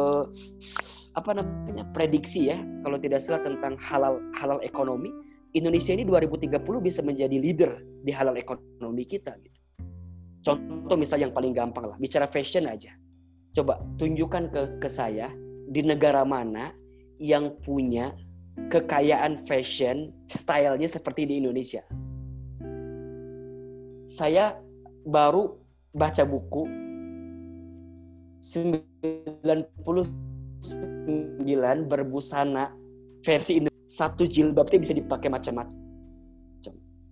prediksi ya. Kalau tidak salah tentang halal ekonomi. Indonesia ini 2030 bisa menjadi leader di halal ekonomi kita gitu. Contoh misal yang paling gampang lah, bicara fashion aja. Coba tunjukkan ke saya di negara mana yang punya kekayaan fashion stylenya seperti di Indonesia. Saya baru baca buku 99 berbusana versi Indonesia. Satu jilbabnya bisa dipakai macam-macam.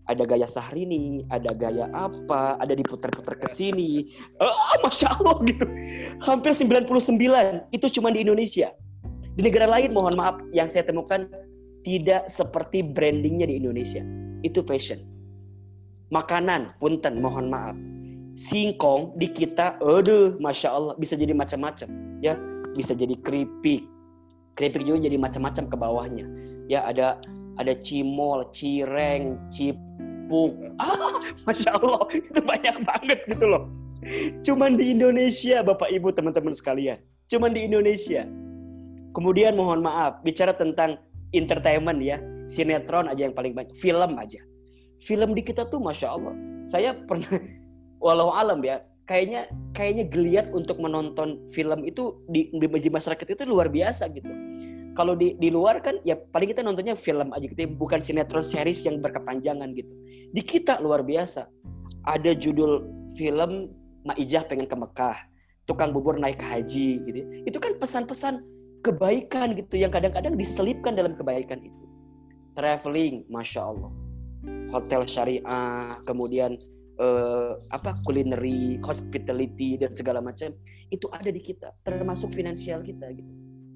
Ada gaya Syahrini, ada gaya apa, ada diputar-putar ke sini. Masya Allah gitu. Hampir 99 itu cuma di Indonesia. Di negara lain mohon maaf yang saya temukan tidak seperti brandingnya di Indonesia. Itu fashion. Makanan, punten mohon maaf. Singkong di kita, aduh Masya Allah bisa jadi macam-macam. Ya, bisa jadi keripik. Keripik juga jadi macam-macam ke bawahnya. Ya, ada cimol, cireng, cipuk. Masya Allah, itu banyak banget gitu loh. Cuman di Indonesia, Bapak Ibu, teman-teman sekalian. Cuman di Indonesia. Kemudian mohon maaf, bicara tentang entertainment ya. Sinetron aja yang paling banyak. Film aja. Film di kita tuh Masya Allah. Saya pernah, walau alam ya, kayaknya geliat untuk menonton film itu di masyarakat itu luar biasa gitu. Kalau di luar kan ya paling kita nontonnya film aja gitu, bukan sinetron series yang berkepanjangan gitu. Di kita luar biasa. Ada judul film Maijah pengen ke Mekah, tukang bubur naik haji gitu. Itu kan pesan-pesan kebaikan gitu yang kadang-kadang diselipkan dalam kebaikan itu. Traveling, Masya Allah. Hotel syariah, kemudian culinary, hospitality dan segala macam itu ada di kita, termasuk finansial kita gitu.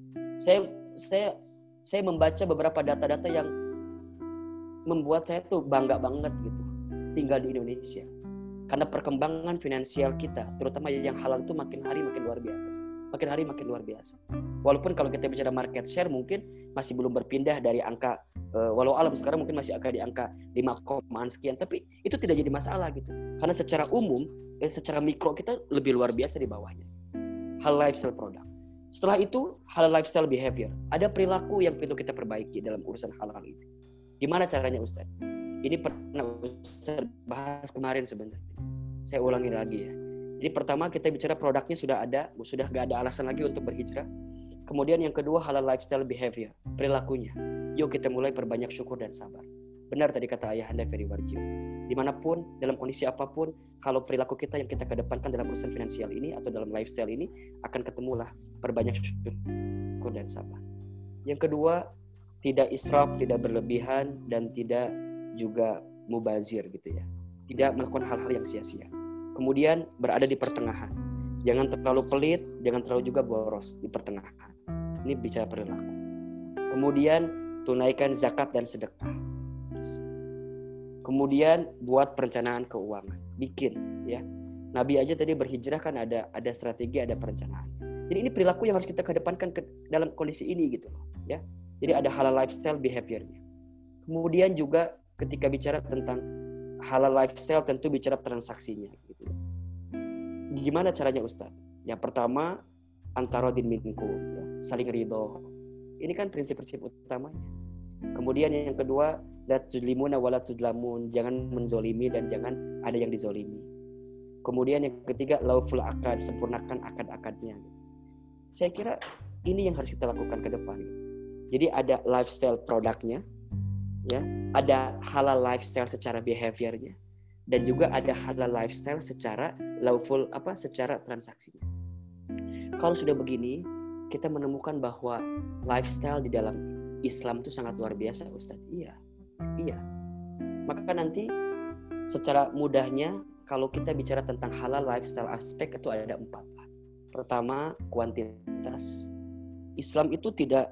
Saya membaca beberapa data-data yang membuat saya tuh bangga banget gitu tinggal di Indonesia. Karena perkembangan finansial kita, terutama yang halal itu makin hari makin luar biasa. Makin hari makin luar biasa. Walaupun kalau kita bicara market share mungkin masih belum berpindah dari angka walau alam sekarang mungkin masih agak di angka 5, sekian, tapi itu tidak jadi masalah gitu. Karena secara umum, secara mikro kita lebih luar biasa di bawahnya. Hal lifestyle product. Setelah itu, hal lifestyle behavior. Ada perilaku yang perlu kita perbaiki dalam urusan halal ini. Gimana caranya Ustaz? Ini pernah Ustaz bahas kemarin sebenarnya. Saya ulangi lagi ya. Jadi pertama kita bicara produknya sudah gak ada alasan lagi untuk berhijrah. Kemudian yang kedua halal lifestyle behavior, perilakunya. Yuk kita mulai perbanyak syukur dan sabar. Benar tadi kata Ayahanda Ferry Warjio. Dimanapun, dalam kondisi apapun, kalau perilaku kita yang kita kedepankan dalam urusan finansial ini atau dalam lifestyle ini, akan ketemulah perbanyak syukur dan sabar. Yang kedua, tidak israf, tidak berlebihan, dan tidak juga mubazir gitu ya. Tidak melakukan hal-hal yang sia-sia. Kemudian berada di pertengahan. Jangan terlalu pelit, jangan terlalu juga boros, di pertengahan. Ini bicara perilaku. Kemudian tunaikan zakat dan sedekah. Kemudian buat perencanaan keuangan, bikin ya. Nabi aja tadi berhijrah kan ada strategi, ada perencanaan. Jadi ini perilaku yang harus kita kedepankan dalam kondisi ini gitu loh, ya. Jadi ada halal lifestyle behaviornya. Kemudian juga ketika bicara tentang halal lifestyle tentu bicara transaksinya gitu. Gimana caranya Ustaz? Yang pertama antarodin minkum, ya, saling ridho. Ini kan prinsip-prinsip utamanya. Kemudian yang kedua, la tuzlimuna wa la tuzlamun, jangan menzolimi dan jangan ada yang dizolimi. Kemudian yang ketiga, lauful akad, sempurnakan akad-akadnya. Saya kira ini yang harus kita lakukan ke depan. Jadi ada lifestyle produknya, ya, ada halal lifestyle secara behaviornya, dan juga ada halal lifestyle secara secara transaksinya. Kalau sudah begini, kita menemukan bahwa lifestyle di dalam Islam itu sangat luar biasa, Ustaz. Iya. Maka nanti secara mudahnya kalau kita bicara tentang halal lifestyle aspek itu ada 4. Pertama, kuantitas. Islam itu tidak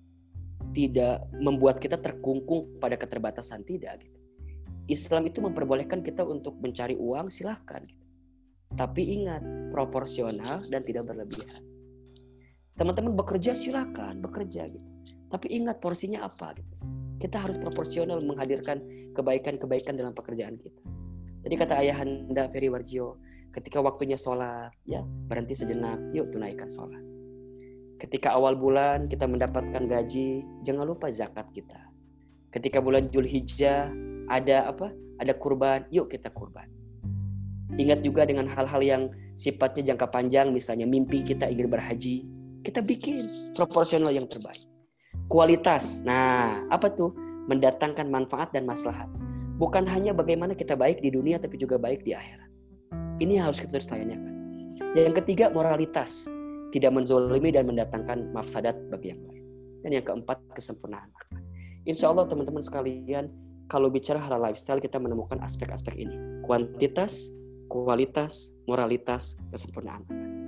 membuat kita terkungkung pada keterbatasan, tidak gitu. Islam itu memperbolehkan kita untuk mencari uang, silahkan gitu. Tapi ingat, proporsional dan tidak berlebihan. Teman-teman bekerja, silahkan bekerja gitu. Tapi ingat porsinya apa gitu. Kita harus proporsional menghadirkan kebaikan-kebaikan dalam pekerjaan kita. Jadi kata Ayahanda Ferry Warjio, ketika waktunya sholat, ya berhenti sejenak, yuk tunaikan sholat. Ketika awal bulan kita mendapatkan gaji, jangan lupa zakat kita. Ketika bulan Zulhijjah ada kurban, yuk kita kurban. Ingat juga dengan hal-hal yang sifatnya jangka panjang, misalnya mimpi kita ingin berhaji, kita bikin proporsional yang terbaik. Kualitas, nah apa tuh? Mendatangkan manfaat dan maslahat. Bukan hanya bagaimana kita baik di dunia, tapi juga baik di akhirat. Ini harus kita tanyakan. Yang ketiga, moralitas. Tidak menzolimi dan mendatangkan mafsadat bagi yang lain. Dan yang keempat, kesempurnaan akhlak. Insya Allah teman-teman sekalian, kalau bicara halal lifestyle kita menemukan aspek-aspek ini. Kuantitas, kualitas, moralitas, kesempurnaan.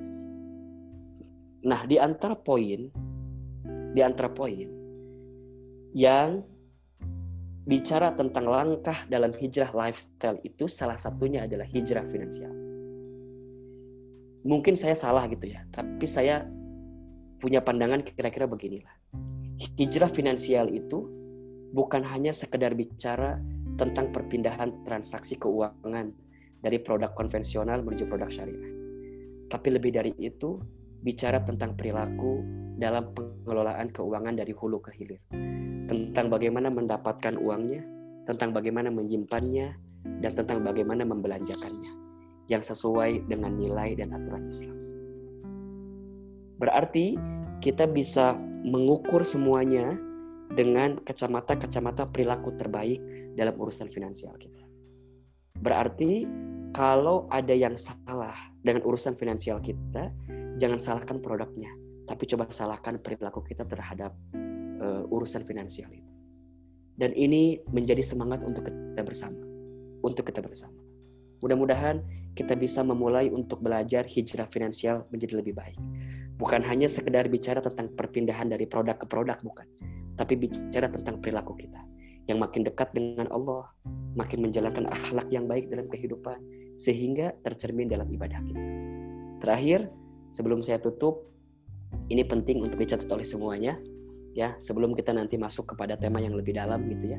Nah, di antara poin yang bicara tentang langkah dalam hijrah lifestyle itu salah satunya adalah hijrah finansial. Mungkin saya salah gitu ya, tapi saya punya pandangan kira-kira beginilah. Hijrah finansial itu bukan hanya sekedar bicara tentang perpindahan transaksi keuangan dari produk konvensional menuju produk syariah. Tapi lebih dari itu, bicara tentang perilaku dalam pengelolaan keuangan dari hulu ke hilir. Tentang bagaimana mendapatkan uangnya, tentang bagaimana menyimpannya, dan tentang bagaimana membelanjakannya yang sesuai dengan nilai dan aturan Islam. Berarti kita bisa mengukur semuanya dengan kacamata perilaku terbaik dalam urusan finansial kita. Berarti kalau ada yang salah dengan urusan finansial kita, jangan salahkan produknya, tapi coba salahkan perilaku kita terhadap urusan finansial itu. Dan ini menjadi semangat untuk kita bersama. Mudah-mudahan kita bisa memulai untuk belajar hijrah finansial menjadi lebih baik. Bukan hanya sekedar bicara tentang perpindahan dari produk ke produk, bukan. Tapi bicara tentang perilaku kita. Yang makin dekat dengan Allah, makin menjalankan akhlak yang baik dalam kehidupan, sehingga tercermin dalam ibadah kita. Terakhir, sebelum saya tutup, ini penting untuk dicatat oleh semuanya, ya, sebelum kita nanti masuk kepada tema yang lebih dalam gitu ya.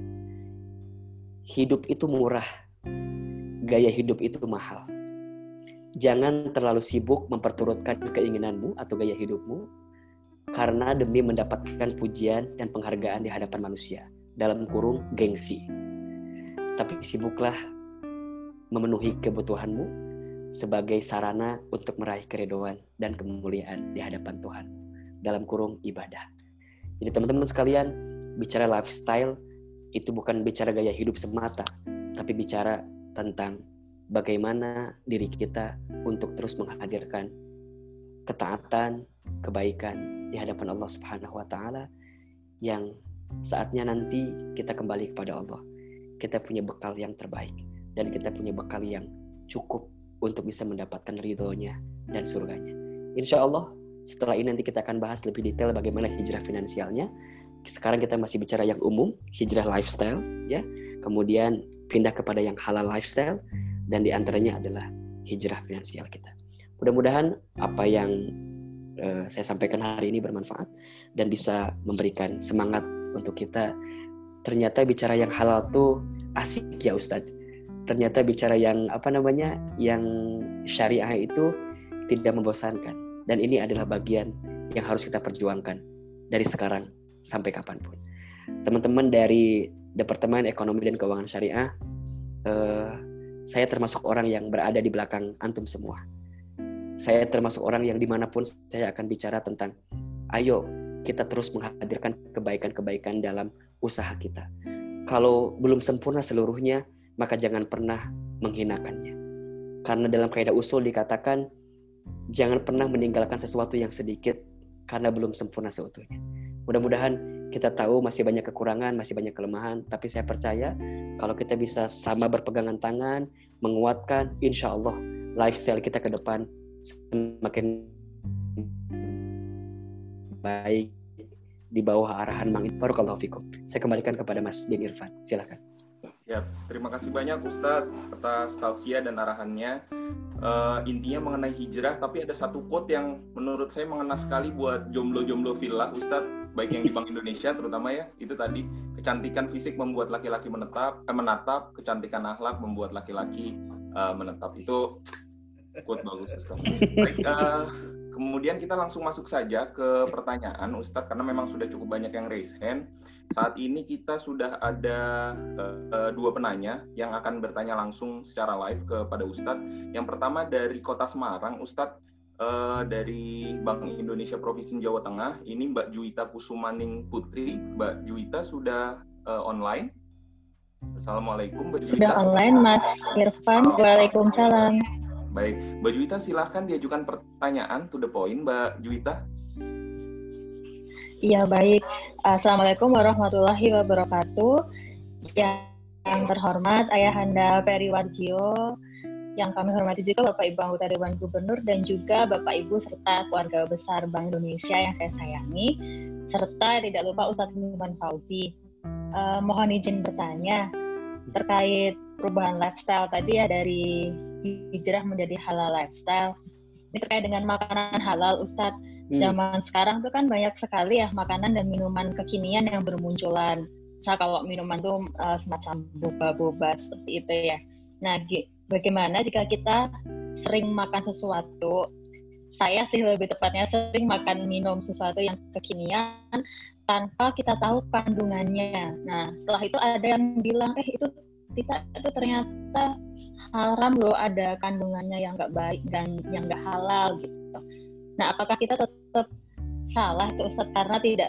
Hidup itu murah, gaya hidup itu mahal. Jangan terlalu sibuk memperturutkan keinginanmu atau gaya hidupmu karena demi mendapatkan pujian dan penghargaan di hadapan manusia, dalam kurung gengsi. Tapi sibuklah memenuhi kebutuhanmu sebagai sarana untuk meraih keridhaan dan kemuliaan di hadapan Tuhan, dalam kurung ibadah. Jadi teman-teman sekalian, bicara lifestyle itu bukan bicara gaya hidup semata, tapi bicara tentang bagaimana diri kita untuk terus menghadirkan ketaatan, kebaikan di hadapan Allah Subhanahu wa taala, yang saatnya nanti kita kembali kepada Allah. Kita punya bekal yang terbaik dan kita punya bekal yang cukup untuk bisa mendapatkan ridhonya dan surganya. Insya Allah setelah ini nanti kita akan bahas lebih detail bagaimana hijrah finansialnya. Sekarang kita masih bicara yang umum, hijrah lifestyle, ya. Kemudian pindah kepada yang halal lifestyle, dan di antaranya adalah hijrah finansial kita. Mudah-mudahan apa yang saya sampaikan hari ini bermanfaat dan bisa memberikan semangat untuk kita. Ternyata bicara yang halal tuh asik ya Ustadz. Ternyata bicara yang yang syariah itu tidak membosankan. Dan ini adalah bagian yang harus kita perjuangkan dari sekarang sampai kapanpun. Teman-teman dari Departemen Ekonomi dan Keuangan Syariah, saya termasuk orang yang berada di belakang antum semua. Saya termasuk orang yang dimanapun saya akan bicara tentang ayo kita terus menghadirkan kebaikan-kebaikan dalam usaha kita. Kalau belum sempurna seluruhnya, maka jangan pernah menghinakannya. Karena dalam kaidah usul dikatakan, jangan pernah meninggalkan sesuatu yang sedikit karena belum sempurna seutuhnya. Mudah-mudahan kita tahu masih banyak kekurangan, masih banyak kelemahan, tapi saya percaya kalau kita bisa sama berpegangan tangan, menguatkan, insya Allah lifestyle kita ke depan semakin baik di bawah arahan Mang Barakallahu fikum. Saya kembalikan kepada Mas Din Irfan. Silakan. Ya, terima kasih banyak Ustadz atas tausiah dan arahannya. Intinya mengenai hijrah, tapi ada satu quote yang menurut saya mengena sekali buat jomblo-jomblo villa Ustadz, baik yang di Bank Indonesia terutama ya, itu tadi, kecantikan fisik membuat laki-laki menatap, kecantikan akhlak membuat laki-laki menetap. Itu quote bagus Ustadz. Baik, kemudian kita langsung masuk saja ke pertanyaan Ustadz, karena memang sudah cukup banyak yang raise hand. Saat ini kita sudah ada 2 penanya yang akan bertanya langsung secara live kepada Ustadz. Yang pertama dari Kota Semarang, Ustadz, dari Bank Indonesia Provinsi Jawa Tengah. Ini Mbak Juwita Kusumaning Putri. Mbak Juwita sudah online. Assalamualaikum Mbak Juwita. Sudah online Mas Irfan. Waalaikumsalam. Baik, Mbak Juwita silahkan diajukan pertanyaan to the point, Mbak Juwita. Iya baik. Assalamualaikum warahmatullahi wabarakatuh. Yang terhormat Ayahanda Peri Warjio, yang kami hormati juga Bapak Ibu anggota Dewan Gubernur dan juga Bapak Ibu serta keluarga besar Bank Indonesia yang saya sayangi, serta tidak lupa Ustadz Hilman Fauzi. Mohon izin bertanya terkait perubahan lifestyle tadi ya, dari hijrah menjadi halal lifestyle. Ini terkait dengan makanan halal, Ustadz. Zaman sekarang tuh kan banyak sekali ya makanan dan minuman kekinian yang bermunculan. Misal kalau minuman tuh semacam boba-boba seperti itu ya. Nah, bagaimana jika kita sering makan sesuatu, saya sih lebih tepatnya sering makan minum sesuatu yang kekinian tanpa kita tahu kandungannya. Nah, setelah itu ada yang bilang, itu ternyata haram loh, ada kandungannya yang nggak baik dan yang nggak halal gitu. Nah, apakah kita tetap salah tuh Ustaz karena tidak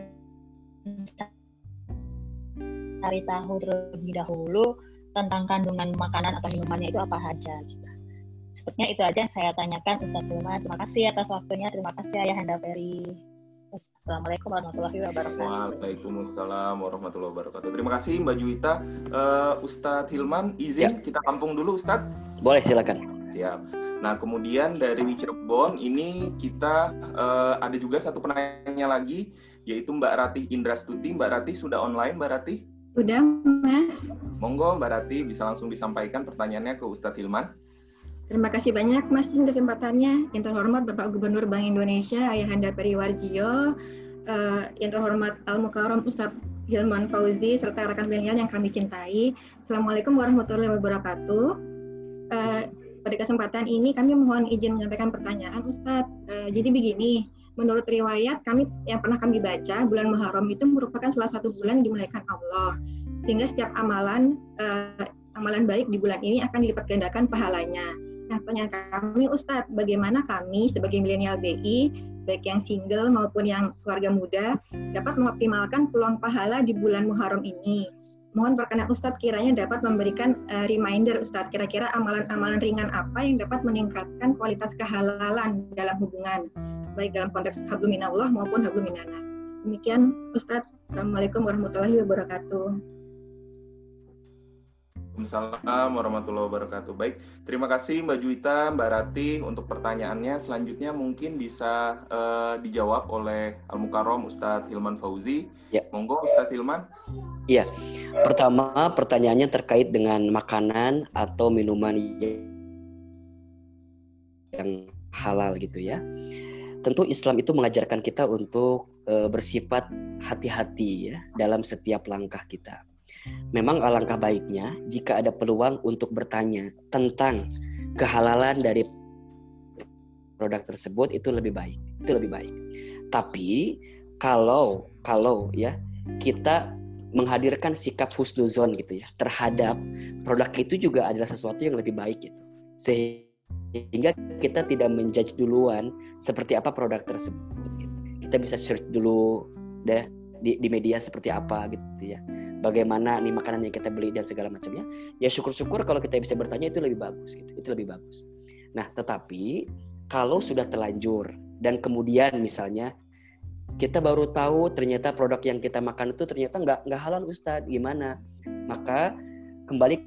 mencari tahu terlebih dahulu tentang kandungan makanan atau minumannya itu apa saja gitu. Sepertinya itu aja yang saya tanyakan Ustaz Hilman. Terima kasih atas waktunya. Terima kasih Ayahanda Peri. Assalamualaikum warahmatullahi wabarakatuh. Waalaikumsalam warahmatullahi wabarakatuh. Terima kasih Mbak Juwita. Ustadz Hilman, izin kita tampung dulu Ustadz. Boleh, silakan. Siap. Nah, kemudian dari Cirebon ini kita ada juga satu penanya lagi, yaitu Mbak Ratih Indrastuti. Mbak Ratih sudah online, Mbak Ratih? Sudah, Mas. Monggo Mbak Ratih bisa langsung disampaikan pertanyaannya ke Ustadz Hilman. Terima kasih banyak Mas dan kesempatannya. Yang terhormat Bapak Gubernur Bank Indonesia Ayahanda Peri Warjio, yang terhormat Al-Mukarram Ustadz Hilman Fauzi serta rekan milenial yang kami cintai. Assalamualaikum warahmatullahi wabarakatuh. Pada kesempatan ini kami mohon izin menyampaikan pertanyaan Ustadz. Jadi begini, menurut riwayat yang pernah kami baca, bulan Muharram itu merupakan salah satu bulan yang dimuliakan Allah. Sehingga setiap amalan baik di bulan ini akan dilipat gandakan pahalanya. Nah, pertanyaan kami Ustadz, bagaimana kami sebagai milenial BI, baik yang single maupun yang keluarga muda, dapat mengoptimalkan peluang pahala di bulan Muharram ini? Mohon perkenan Ustadz kiranya dapat memberikan reminder Ustadz, kira-kira amalan-amalan ringan apa yang dapat meningkatkan kualitas kehalalan dalam hubungan, baik dalam konteks hablum minallah maupun hablum minannas. Demikian Ustadz. Assalamualaikum warahmatullahi wabarakatuh. Waalaikumsalam warahmatullahi wabarakatuh. Baik, terima kasih Mbak Juwita, Mbak Ratih untuk pertanyaannya. Selanjutnya mungkin bisa dijawab oleh Al-Mukarram Ustadz Hilman Fauzi. Ya. Monggo Ustadz Hilman. Iya, pertama pertanyaannya terkait dengan makanan atau minuman yang halal gitu ya. Tentu Islam itu mengajarkan kita untuk bersifat hati-hati ya dalam setiap langkah kita. Memang alangkah baiknya jika ada peluang untuk bertanya tentang kehalalan dari produk tersebut, itu lebih baik. Tapi kalau ya kita menghadirkan sikap husnuzon gitu ya terhadap produk itu juga adalah sesuatu yang lebih baik gitu. Sehingga kita tidak menjudge duluan seperti apa produk tersebut gitu. Kita bisa search dulu deh di media seperti apa gitu ya. Bagaimana nih makanan yang kita beli dan segala macamnya. Ya syukur-syukur kalau kita bisa bertanya itu lebih bagus gitu. Itu lebih bagus. Nah, tetapi kalau sudah terlanjur dan kemudian misalnya kita baru tahu ternyata produk yang kita makan itu ternyata nggak halal Ustadz, gimana? Maka kembali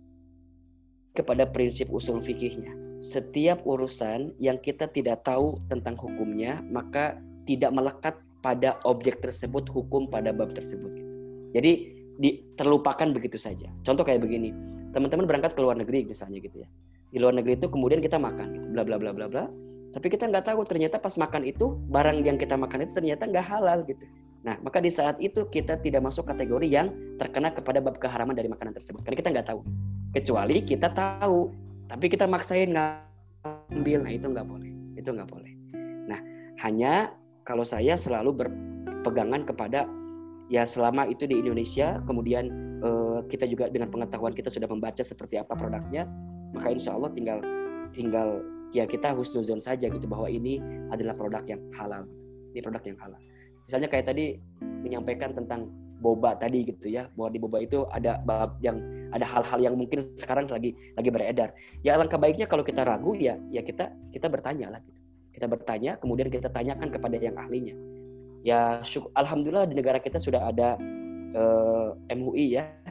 kepada prinsip usul fikihnya. Setiap urusan yang kita tidak tahu tentang hukumnya, maka tidak melekat pada objek tersebut, hukum pada bab tersebut. Gitu. Jadi terlupakan begitu saja. Contoh kayak begini, teman-teman berangkat ke luar negeri misalnya gitu ya. Di luar negeri itu kemudian kita makan gitu, bla bla bla bla bla. Tapi kita nggak tahu ternyata pas makan itu barang yang kita makan itu ternyata nggak halal gitu. Nah, maka di saat itu kita tidak masuk kategori yang terkena kepada bab keharaman dari makanan tersebut. Karena kita nggak tahu. Kecuali kita tahu, tapi kita maksain ngambil, nah itu nggak boleh. Itu nggak boleh. Nah, hanya kalau saya selalu berpegangan kepada ya selama itu di Indonesia, kemudian kita juga dengan pengetahuan kita sudah membaca seperti apa produknya, maka insya Allah tinggal ya kita husnuzon saja gitu bahwa ini adalah produk yang halal. Ini produk yang halal. Misalnya kayak tadi menyampaikan tentang boba tadi gitu ya, bahwa di boba itu ada bab yang ada hal-hal yang mungkin sekarang lagi beredar. Ya alangkah baiknya kalau kita ragu ya kita bertanya lah gitu. Kita bertanya, kemudian kita tanyakan kepada yang ahlinya. Ya alhamdulillah di negara kita sudah ada MUI ya,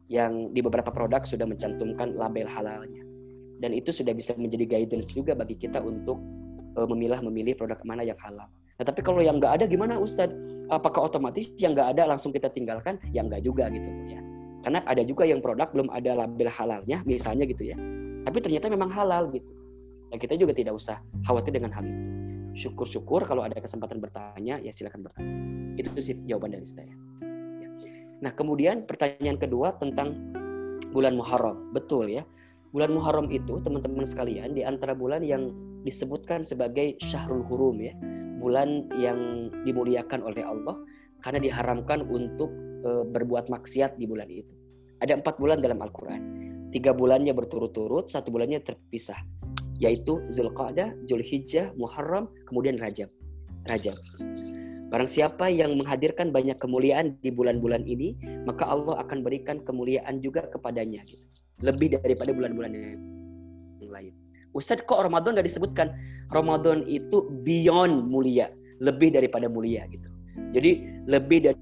yang di beberapa produk sudah mencantumkan label halalnya. Dan itu sudah bisa menjadi guidance juga bagi kita untuk memilih produk mana yang halal. Nah, tapi kalau yang nggak ada gimana Ustadz? Apakah otomatis yang nggak ada langsung kita tinggalkan? Ya nggak juga gitu ya. Karena ada juga yang produk belum ada label halalnya, misalnya gitu ya. Tapi ternyata memang halal gitu. Dan kita juga tidak usah khawatir dengan hal itu. Syukur-syukur kalau ada kesempatan bertanya, ya silakan bertanya. Itu sih jawaban dari saya. Ya. Nah, kemudian pertanyaan kedua tentang bulan Muharram. Betul ya. Bulan Muharram itu, teman-teman sekalian, di antara bulan yang disebutkan sebagai Syahrul Hurum ya. Bulan yang dimuliakan oleh Allah karena diharamkan untuk berbuat maksiat di bulan itu. Ada 4 bulan dalam Al-Quran. 3 bulannya berturut-turut, 1 bulannya terpisah. Yaitu Zulqa'dah, Zulhijjah, Muharram, kemudian Rajab. Barang siapa yang menghadirkan banyak kemuliaan di bulan-bulan ini, maka Allah akan berikan kemuliaan juga kepadanya gitu. Lebih daripada bulan-bulan yang lain. Ustadz, kok Ramadan gak disebutkan? Ramadan itu beyond mulia, lebih daripada mulia gitu. Jadi lebih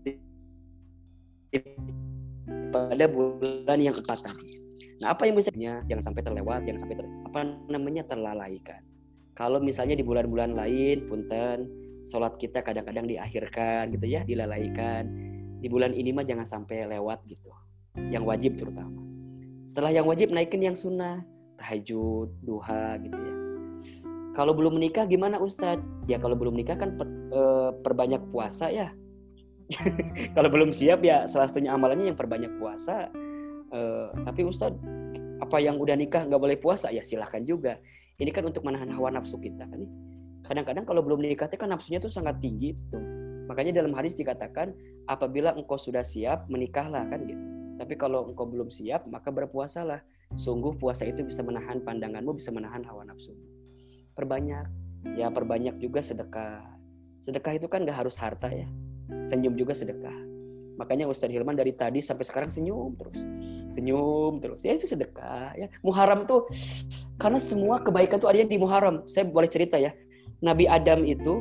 daripada bulan yang 4 tadi. Nah, apa yang misalnya jangan sampai terlewat, jangan sampai terlalaikan. Kalau misalnya di bulan-bulan lain, punten, sholat kita kadang-kadang diakhirkan gitu ya, dilalaikan. Di bulan ini mah jangan sampai lewat gitu. Yang wajib terutama. Setelah yang wajib naikin yang sunnah, tahajud, duha gitu ya. Kalau belum menikah gimana Ustadz? Ya kalau belum menikah kan perbanyak puasa ya. Kalau belum siap ya salah satunya amalannya yang perbanyak puasa. Tapi Ustadz, apa yang udah nikah nggak boleh puasa? Ya silahkan juga. Ini kan untuk menahan hawa nafsu kita nih. Kadang-kadang kalau belum menikah kan nafsunya tuh sangat tinggi tuh. Makanya dalam hadis dikatakan apabila engkau sudah siap menikahlah kan gitu. Tapi kalau engkau belum siap maka berpuasalah. Sungguh puasa itu bisa menahan pandanganmu, bisa menahan hawa nafsumu. Perbanyak juga sedekah. Sedekah itu kan gak harus harta ya. Senyum juga sedekah. Makanya Ustadz Hilman dari tadi sampai sekarang senyum terus. Ya itu sedekah ya. Muharram tuh karena semua kebaikan tuh adanya di Muharram. Saya boleh cerita ya. Nabi Adam itu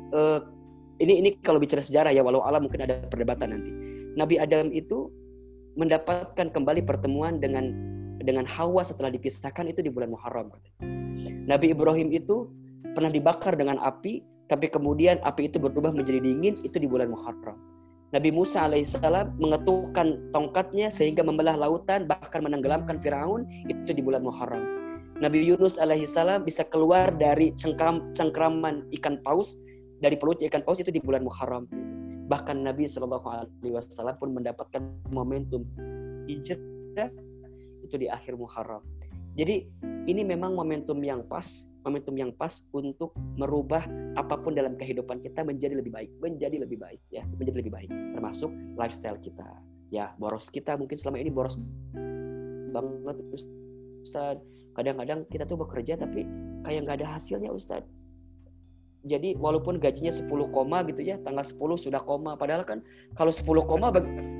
ini kalau bicara sejarah ya, walau alam mungkin ada perdebatan nanti. Nabi Adam itu mendapatkan kembali pertemuan dengan Hawa setelah dipisahkan itu di bulan Muharram. Nabi Ibrahim itu pernah dibakar dengan api, tapi kemudian api itu berubah menjadi dingin, itu di bulan Muharram. Nabi Musa alaihissalam mengetukkan tongkatnya sehingga membelah lautan, bahkan menenggelamkan Firaun, itu di bulan Muharram. Nabi Yunus alaihissalam bisa keluar dari cengkraman ikan paus, dari perutnya ikan paus itu di bulan Muharram. Bahkan Nabi SAW pun mendapatkan momentum hijrah itu di akhir Muharram. Jadi ini memang momentum yang pas untuk merubah apapun dalam kehidupan kita menjadi lebih baik ya, menjadi lebih baik, termasuk lifestyle kita. Ya, boros kita mungkin selama ini boros banget Ustaz. Kadang-kadang kita tuh bekerja tapi kayak nggak ada hasilnya Ustaz. Jadi walaupun gajinya 10 koma gitu ya, tanggal 10 sudah koma. Padahal kan kalau 10 koma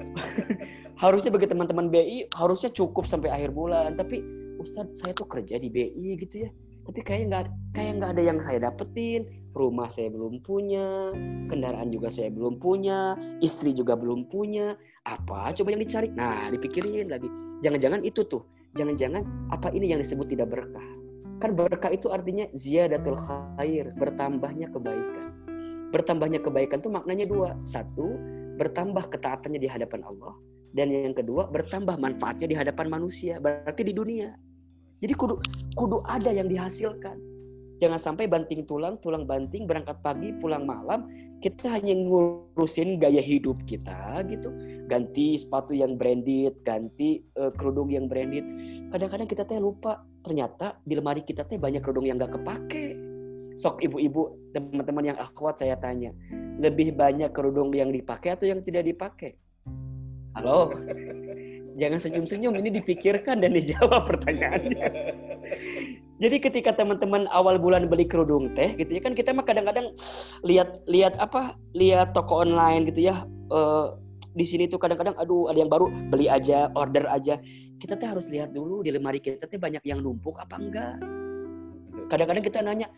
harusnya bagi teman-teman BI harusnya cukup sampai akhir bulan. Tapi Ustadz saya tuh kerja di BI gitu ya. Tapi kayak nggak ada yang saya dapetin. Rumah saya belum punya, kendaraan juga saya belum punya, istri juga belum punya. Apa coba yang dicari? Nah dipikirin lagi. Jangan-jangan itu tuh. Jangan-jangan apa ini yang disebut tidak berkah. Kan berkah itu artinya ziyadatul khair, bertambahnya kebaikan. Bertambahnya kebaikan itu maknanya 2. 1, bertambah ketaatannya di hadapan Allah. Dan yang kedua, bertambah manfaatnya di hadapan manusia. Berarti di dunia. Jadi kudu ada yang dihasilkan. Jangan sampai banting tulang banting, berangkat pagi, pulang malam. Kita hanya ngurusin gaya hidup kita gitu. Ganti sepatu yang branded, ganti kerudung yang branded. Kadang-kadang kita lupa. Ternyata di lemari kita banyak kerudung yang gak kepake. Sok ibu-ibu, teman-teman yang akhwat saya tanya. Lebih banyak kerudung yang dipakai atau yang tidak dipakai? Halo? Jangan senyum-senyum, ini dipikirkan dan dijawab pertanyaannya. Jadi ketika teman-teman awal bulan beli kerudung teh gitu ya kan, kita mah kadang-kadang lihat toko online gitu ya. Di sini tuh kadang-kadang aduh ada yang baru, beli aja, order aja. Kita tuh harus lihat dulu di lemari kita tuh banyak yang numpuk apa enggak. Kadang-kadang kita nanya,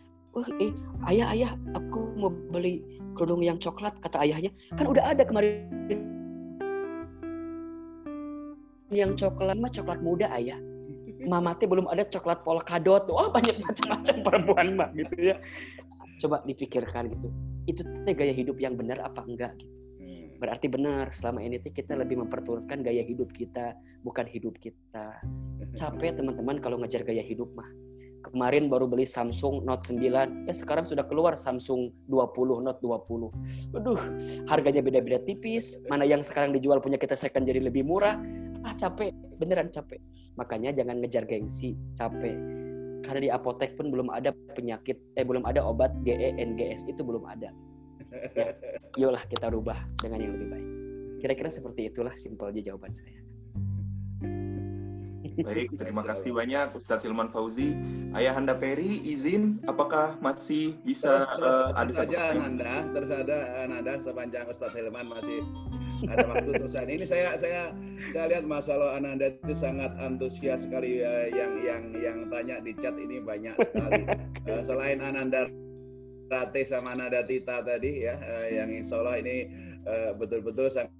ayah aku mau beli kerudung yang coklat, kata ayahnya kan udah ada kemarin yang coklat mah coklat muda ayah. Mama teh belum ada coklat polkadot. Wah, banyak macam-macam perempuan mah gitu ya. Coba dipikirkan gitu. Itu teh gaya hidup yang benar apa enggak gitu. Berarti benar selama ini kita lebih memperturutkan gaya hidup kita, bukan hidup kita. Capek teman-teman kalau ngejar gaya hidup mah. Kemarin baru beli Samsung Note 9, sekarang sudah keluar Samsung 20, Note 20. Aduh, harganya beda-beda tipis. Mana yang sekarang dijual punya kita second jadi lebih murah. Capek, beneran capek. Makanya jangan ngejar gengsi, capek. Karena di apotek pun belum ada belum ada obat GE, NGS itu belum ada. Ya, yolah kita rubah dengan yang lebih baik. Kira-kira seperti itulah simpelnya jawaban saya. Baik, terima kasih banyak Ustadz Hilman Fauzi. Ayahanda Peri, izin, apakah masih bisa ada saja Ananda sepanjang Ustadz Hilman masih ada waktu terusan. Ini saya lihat masalah Ananda itu sangat antusias sekali, yang tanya di chat ini banyak sekali. Selain Ananda Rate sama Ananda Tita tadi ya, yang insya Allah ini betul-betul sangat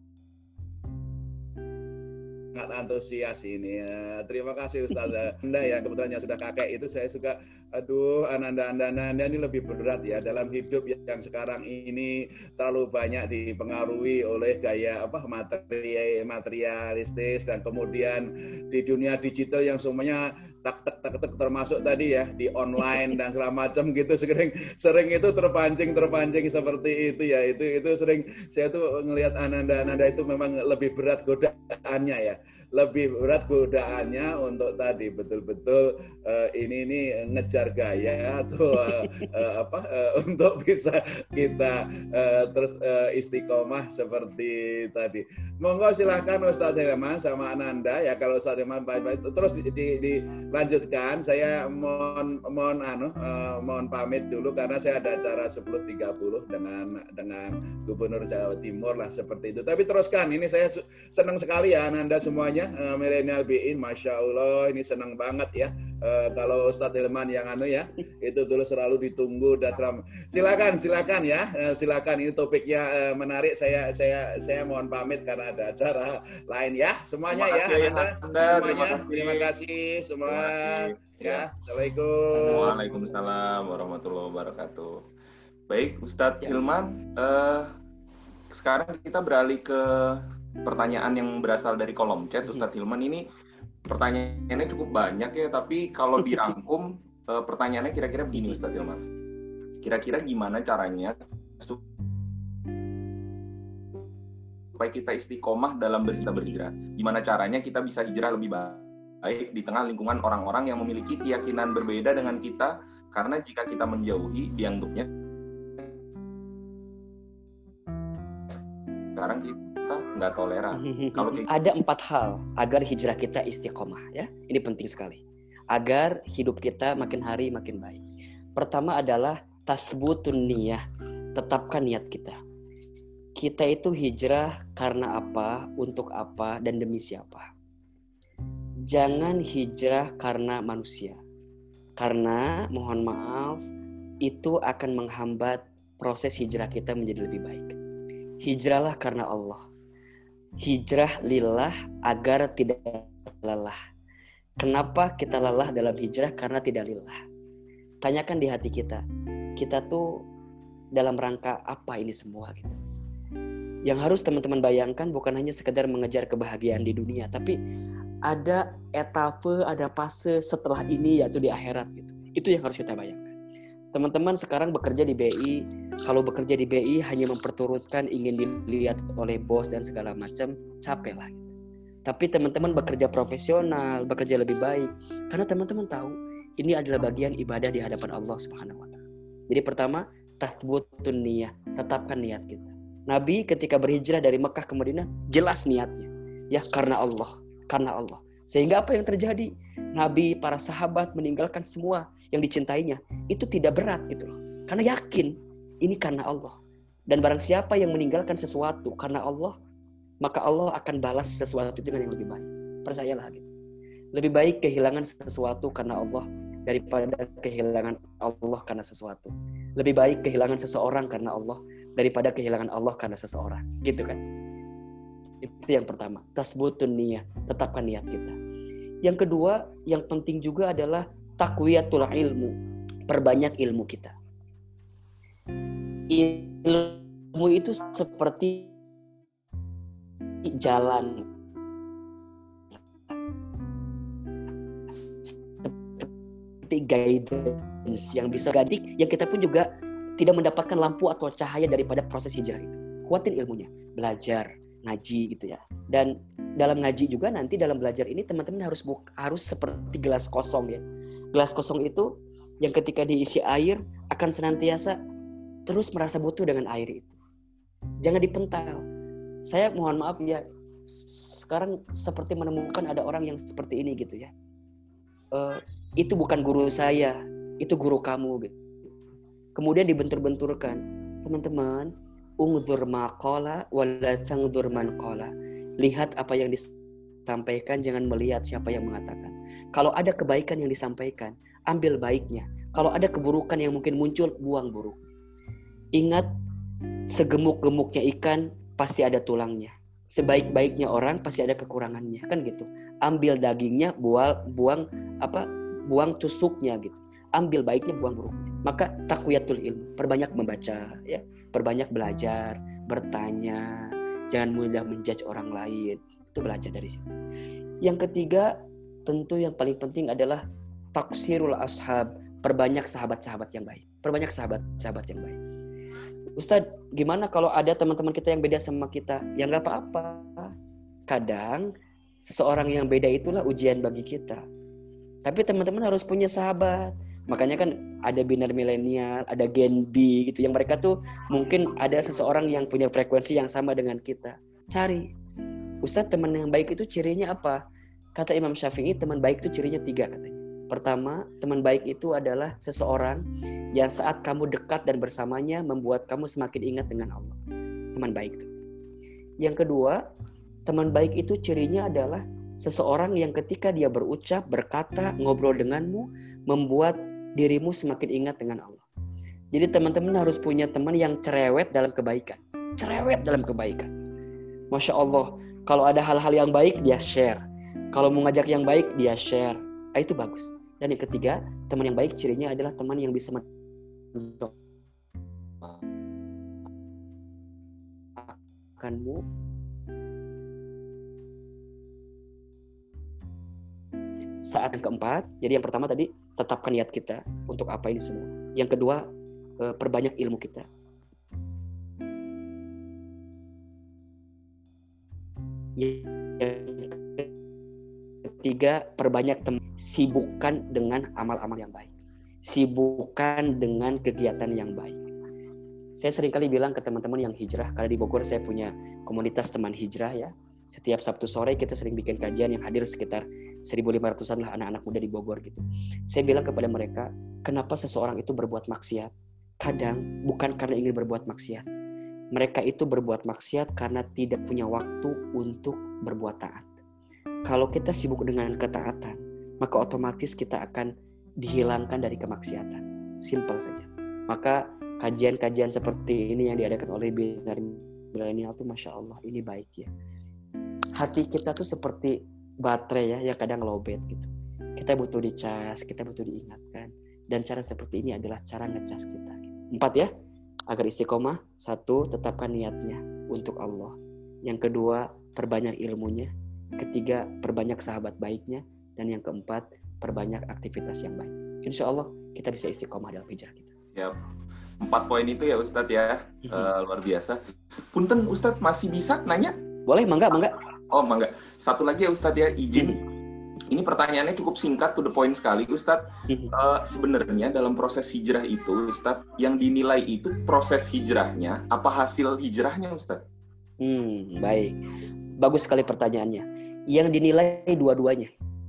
antusias ini. Terima kasih Ustaz Anda ya, kebetulan yang sudah kakek itu saya suka, aduh Ananda ini lebih berat ya dalam hidup yang sekarang ini, terlalu banyak dipengaruhi oleh gaya materialistis, dan kemudian di dunia digital yang semuanya tak termasuk tadi ya di online dan segala macam gitu, sering itu terpancing seperti itu ya, itu sering saya tuh ngelihat Ananda itu memang lebih berat godaannya ya, untuk tadi betul-betul ini ngejar gaya atau untuk bisa kita terus istiqomah seperti tadi. Monggo silahkan Ustadz Hilman sama Ananda ya, kalau Ustadz Hilman baik-baik terus dilanjutkan. Saya mohon pamit dulu karena saya ada acara 10.30 dengan Gubernur Jawa Timur lah seperti itu. Tapi teruskan, ini saya senang sekali ya Ananda semuanya. Milenial BIN, Masya Allah, ini senang banget ya. Kalau Ustadz Hilman yang ya, itu dulu selalu ditunggu dan silakan ya, silakan, ini topiknya menarik. Saya mohon pamit karena ada acara lain ya, semuanya ya. Terima kasih semua. Ya, Assalamualaikum. Waalaikumsalam warahmatullahi wabarakatuh. Baik, Ustadz Hilman, sekarang kita beralih ke pertanyaan yang berasal dari kolom chat. Ustadz Hilman, ini pertanyaannya cukup banyak ya, tapi kalau dirangkum pertanyaannya kira-kira begini Ustadz Hilman. Kira-kira gimana caranya supaya kita istiqomah dalam berhijrah? Gimana caranya kita bisa hijrah lebih baik di tengah lingkungan orang-orang yang memiliki keyakinan berbeda dengan kita? Karena jika kita menjauhi, dianggapnya sekarang kita nggak toleran. Kalau ada 4 hal agar hijrah kita istiqomah ya. Ini penting sekali. Agar hidup kita makin hari makin baik. Pertama adalah tathbutun niyah. Tetapkan niat kita. Kita itu hijrah karena apa, untuk apa, dan demi siapa. Jangan hijrah karena manusia. Karena mohon maaf, itu akan menghambat proses hijrah kita menjadi lebih baik. Hijrahlah karena Allah. Hijrah lillah agar tidak lelah. Kenapa kita lelah dalam hijrah? Karena tidak lillah. Tanyakan di hati kita. Kita tuh dalam rangka apa ini semua gitu. Yang harus teman-teman bayangkan bukan hanya sekedar mengejar kebahagiaan di dunia, tapi ada etape, ada fase setelah ini, yaitu di akhirat gitu. Itu yang harus kita bayangkan. Teman-teman sekarang bekerja di BI, kalau bekerja di BI hanya memperturutkan ingin dilihat oleh bos dan segala macam, capek lah. Tapi teman-teman bekerja profesional, bekerja lebih baik, karena teman-teman tahu ini adalah bagian ibadah di hadapan Allah Subhanahu wa Ta'ala. Jadi pertama, tathbutun niyah, tetapkan niat kita. Nabi ketika berhijrah dari Mekah ke Madinah, jelas niatnya, ya karena Allah. Sehingga apa yang terjadi? Nabi, para sahabat meninggalkan semua yang dicintainya, itu tidak berat gitu loh. Karena yakin ini karena Allah. Dan barang siapa yang meninggalkan sesuatu karena Allah, maka Allah akan balas sesuatu itu dengan yang lebih baik. Percayalah gitu. Lebih baik kehilangan sesuatu karena Allah daripada kehilangan Allah karena sesuatu. Lebih baik kehilangan seseorang karena Allah daripada kehilangan Allah karena seseorang. Gitu kan? Itu yang pertama, tasbutun niyah, tetapkan niat kita. Yang kedua, yang penting juga adalah taqwiyatul ilmu, perbanyak ilmu kita. Ilmu itu seperti jalan, seperti guidance yang bisa ganti, yang kita pun juga tidak mendapatkan lampu atau cahaya daripada proses hijrah itu. Kuatin ilmunya, belajar, ngaji gitu ya. Dan dalam ngaji juga nanti dalam belajar ini teman-teman harus seperti gelas kosong ya. Gelas kosong itu yang ketika diisi air akan senantiasa terus merasa butuh dengan air itu. Jangan dipental. Saya mohon maaf ya, sekarang seperti menemukan ada orang yang seperti ini gitu ya. Itu bukan guru saya, itu guru kamu gitu. Kemudian dibentur-benturkan. Teman-teman, ungdzur ma qala wa la tangdzur man qala. Lihat apa yang disampaikan, jangan melihat siapa yang mengatakan. Kalau ada kebaikan yang disampaikan, ambil baiknya. Kalau ada keburukan yang mungkin muncul, buang buruk. Ingat, segemuk-gemuknya ikan pasti ada tulangnya. Sebaik-baiknya orang pasti ada kekurangannya, kan gitu. Ambil dagingnya, buang tusuknya gitu. Ambil baiknya, buang buruknya. Maka taqwiyatul ilmu, perbanyak membaca ya, perbanyak belajar, bertanya, jangan mudah menjudge orang lain. Itu belajar dari situ. Yang ketiga, tentu yang paling penting adalah taksirul ashab, perbanyak sahabat-sahabat yang baik. Perbanyak sahabat-sahabat yang baik. Ustadz, gimana kalau ada teman-teman kita yang beda sama kita? Ya nggak apa-apa. Kadang seseorang yang beda itulah ujian bagi kita. Tapi teman-teman harus punya sahabat. Makanya kan ada Binar Milenial, ada Gen B gitu, yang mereka tuh mungkin ada seseorang yang punya frekuensi yang sama dengan kita. Cari. Ustadz, teman yang baik itu cirinya apa? Kata Imam Syafi'i, teman baik itu cirinya 3 katanya. Pertama, teman baik itu adalah seseorang yang saat kamu dekat dan bersamanya membuat kamu semakin ingat dengan Allah. Teman baik itu. Yang kedua, teman baik itu cirinya adalah seseorang yang ketika dia berucap, berkata, ngobrol denganmu, membuat dirimu semakin ingat dengan Allah. Jadi teman-teman harus punya teman yang cerewet dalam kebaikan. Cerewet dalam kebaikan. Masya Allah, kalau ada hal-hal yang baik, dia share. Kalau mau ngajak yang baik, dia share. Itu bagus. Dan yang ketiga, teman yang baik cirinya adalah teman yang bisa mendoakanmu. Saat yang keempat, jadi yang pertama tadi, tetapkan niat kita untuk apa ini semua. Yang kedua, perbanyak ilmu kita. Yang ketiga, perbanyak sibukkan dengan amal-amal yang baik. Sibukkan dengan kegiatan yang baik. Saya seringkali bilang ke teman-teman yang hijrah, karena di Bogor saya punya komunitas teman hijrah ya. Setiap Sabtu sore kita sering bikin kajian yang hadir sekitar 1.500-an lah anak-anak muda di Bogor gitu. Saya bilang kepada mereka, kenapa seseorang itu berbuat maksiat? Kadang bukan karena ingin berbuat maksiat. Mereka itu berbuat maksiat karena tidak punya waktu untuk berbuat taat. Kalau kita sibuk dengan ketaatan, maka otomatis kita akan dihilangkan dari kemaksiatan. Simpel saja. Maka kajian-kajian seperti ini yang diadakan oleh Binar Milenial tuh Masya Allah, ini baik ya. Hati kita tuh seperti baterai ya, yang kadang lowbat gitu. Kita butuh dicas, kita butuh diingatkan. Dan cara seperti ini adalah cara ngecas kita. 4 ya, agar istiqomah. 1, tetapkan niatnya untuk Allah. Yang kedua, perbanyak ilmunya. Ketiga, perbanyak sahabat baiknya. Dan yang keempat, perbanyak aktivitas yang baik. Insya Allah kita bisa istiqomah dalam hijrah kita. Siap. 4 poin itu ya Ustadz ya, luar biasa. Punten Ustadz, masih bisa nanya? Boleh, mangga. Oh mangga. Satu lagi ya Ustadz ya, izin. Ini pertanyaannya cukup singkat, to the point sekali Ustadz. Sebenarnya dalam proses hijrah itu Ustadz, yang dinilai itu proses hijrahnya, apa hasil hijrahnya Ustadz? Baik. Bagus sekali pertanyaannya. Yang dinilai dua-duanya.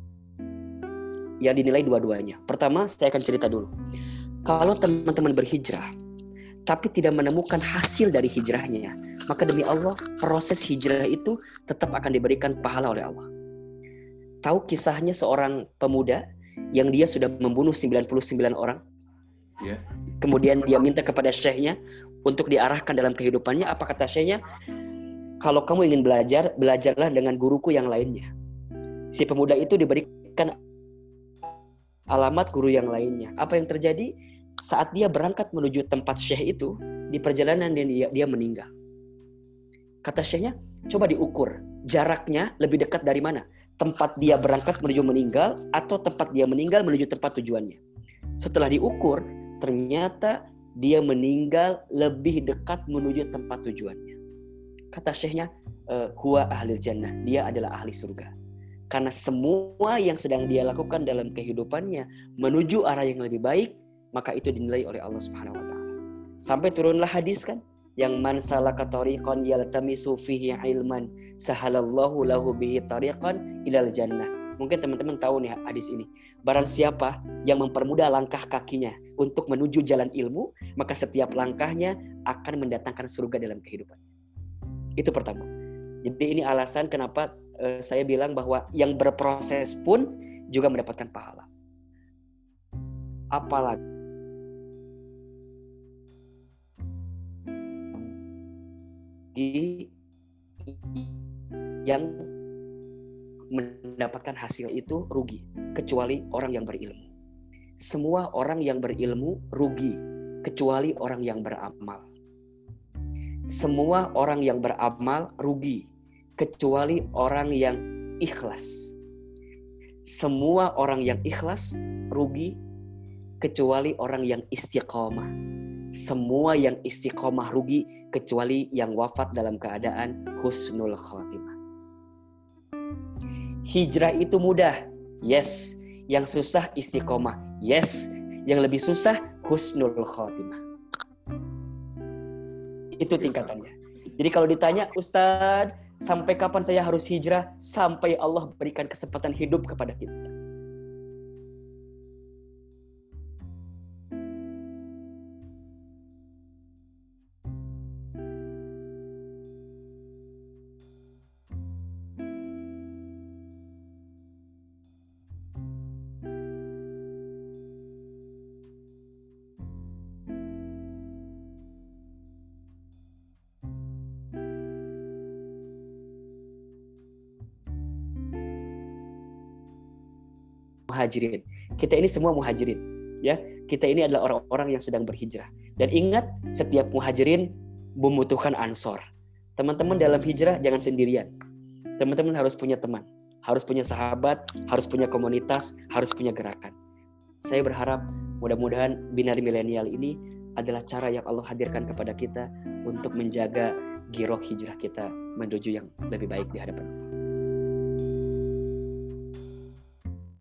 Pertama, saya akan cerita dulu. Kalau teman-teman berhijrah, tapi tidak menemukan hasil dari hijrahnya, maka demi Allah, proses hijrah itu tetap akan diberikan pahala oleh Allah. Tahu kisahnya seorang pemuda yang dia sudah membunuh 99 orang? Yeah. Kemudian dia minta kepada syekhnya untuk diarahkan dalam kehidupannya. Apa kata syekhnya? kalau kamu ingin belajar, belajarlah dengan guruku yang lainnya. Si pemuda itu diberikan alamat guru yang lainnya. Apa yang terjadi? Saat dia berangkat menuju tempat syekh itu, di perjalanan dia meninggal. Kata syekhnya, coba diukur. Jaraknya lebih dekat dari mana? Tempat dia berangkat menuju meninggal atau tempat dia meninggal menuju tempat tujuannya. Setelah diukur, ternyata dia meninggal lebih dekat menuju tempat tujuannya. Kata syekhnya, huwa ahlil jannah, dia adalah ahli surga. Karena semua yang sedang dia lakukan dalam kehidupannya menuju arah yang lebih baik, maka itu dinilai oleh Allah Subhanahu wa taala. Sampai turunlah hadis kan, yang man salaka tariqan yaltamisu fihi ilman sahalallahu lahu bihi tariqan ilal jannah. Mungkin teman-teman tahu nih hadis ini. Barang siapa yang mempermudah langkah kakinya untuk menuju jalan ilmu, maka setiap langkahnya akan mendatangkan surga dalam kehidupan. Itu pertama. Jadi ini alasan kenapa saya bilang bahwa yang berproses pun juga mendapatkan pahala. Apalagi yang mendapatkan hasil itu rugi, kecuali orang yang berilmu. Semua orang yang berilmu rugi, kecuali orang yang beramal. Semua orang yang beramal rugi, kecuali orang yang ikhlas. Semua orang yang ikhlas rugi, kecuali orang yang istiqomah. Semua yang istiqomah rugi, kecuali yang wafat dalam keadaan husnul khotimah. Hijrah itu mudah, yes. Yang susah istiqomah, yes. Yang lebih susah husnul khotimah. Itu tingkatannya. Jadi kalau ditanya, Ustadz, sampai kapan saya harus hijrah? Sampai Allah berikan kesempatan hidup kepada kita. Muhajirin. Kita ini semua muhajirin, ya. Kita ini adalah orang-orang yang sedang berhijrah. Dan ingat, setiap muhajirin membutuhkan ansor. Teman-teman dalam hijrah jangan sendirian. Teman-teman harus punya teman, harus punya sahabat, harus punya komunitas, harus punya gerakan. Saya berharap mudah-mudahan Binar Milenial ini adalah cara yang Allah hadirkan kepada kita untuk menjaga giroh hijrah kita menuju yang lebih baik di hadapan.